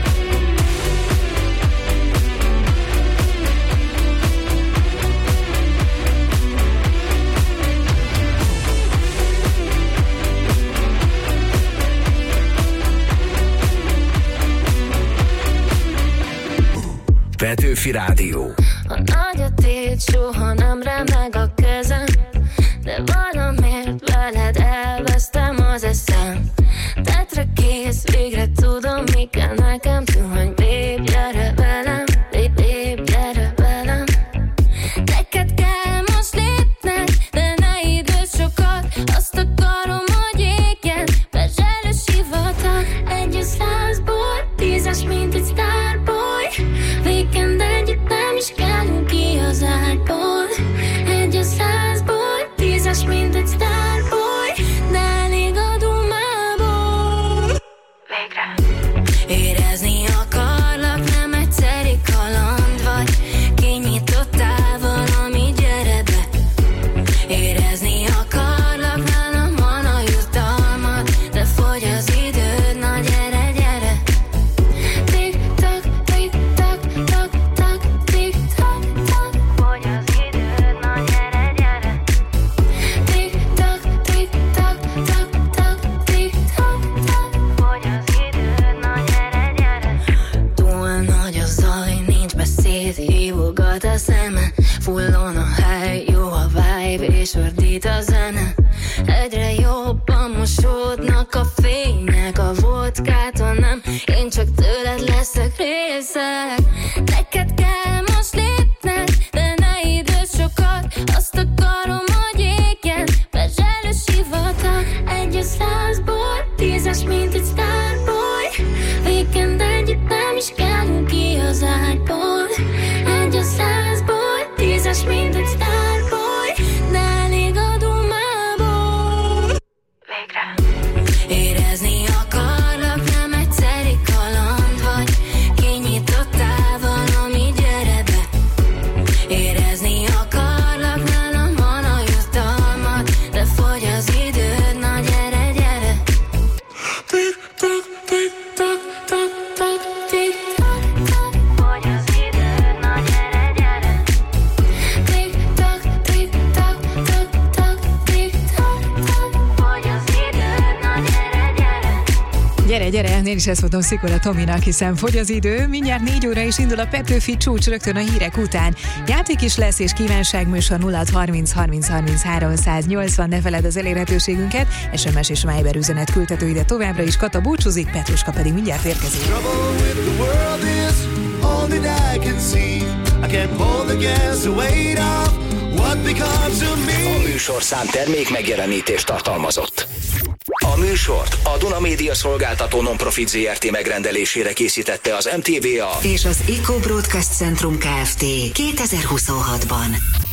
Petőfi Rádió. A nagy a tét, soha nem remeg a kezem, de valamiért veled elvesztem az eszem. Tetre kész, végre tudom, mi kell nekem. Tuhany, babe, gyere velem, babe, gyere velem. Neked kell most lépned, de ne időz sokat. Azt akarom, hogy égjen, be zselős hivatag. Egy 100-ból 10-es, mint egy starboy. Weekend együtt nem is kellünk ki az ágyból. fullon a hely, jó a vibe, és ordít a zene. Egyre jobban mosódnak a fények, a vodkától nem, én csak tőled leszek részeg. Neked kell most lépned, de ne idős sokat, azt akarom, hogy égjen, bezselős sivatag. 1-100-ból 10-es, mint egy starboy, weekend együtt nem is kellünk ki az ágyból. 1-100-ból 10-es, mint egy starboy, de elég a dumából. Végre érezni akarlak, nem egyszeri kaland vagy, kinyitottál valami, gyere be. Érezni akarlak, nálam van a jutalmat, de fogy az időd, na gyere, gyere. Tik-tak, tik-tak, tak-tak, tik-tak, tak, fogy az időd, na gyere, gyere. Tik-tak, tik-tak, tak-tak, tik-tak, tak, fogy az időd, na gyere, gyere. Gyere, gyere, én is ezt mondom Szikola Tominak, hiszen fogy az idő. Mindjárt 4 óra is indul a Petőfi csúcs rögtön a hírek után. Játék is lesz és kívánságműsor 0630 30 30 380. Ne feledd az elérhetőségünket. SMS és Viber üzenet küldhető ide továbbra is. Kata búcsúzik, Petruska pedig mindjárt érkezik. A műsorszám termék megjelenítést tartalmazott. A műsort a Duna Média Szolgáltató Non-Profit Zrt. Megrendelésére készítette az MTVA és az Eco Broadcast Centrum Kft. 2026-ban.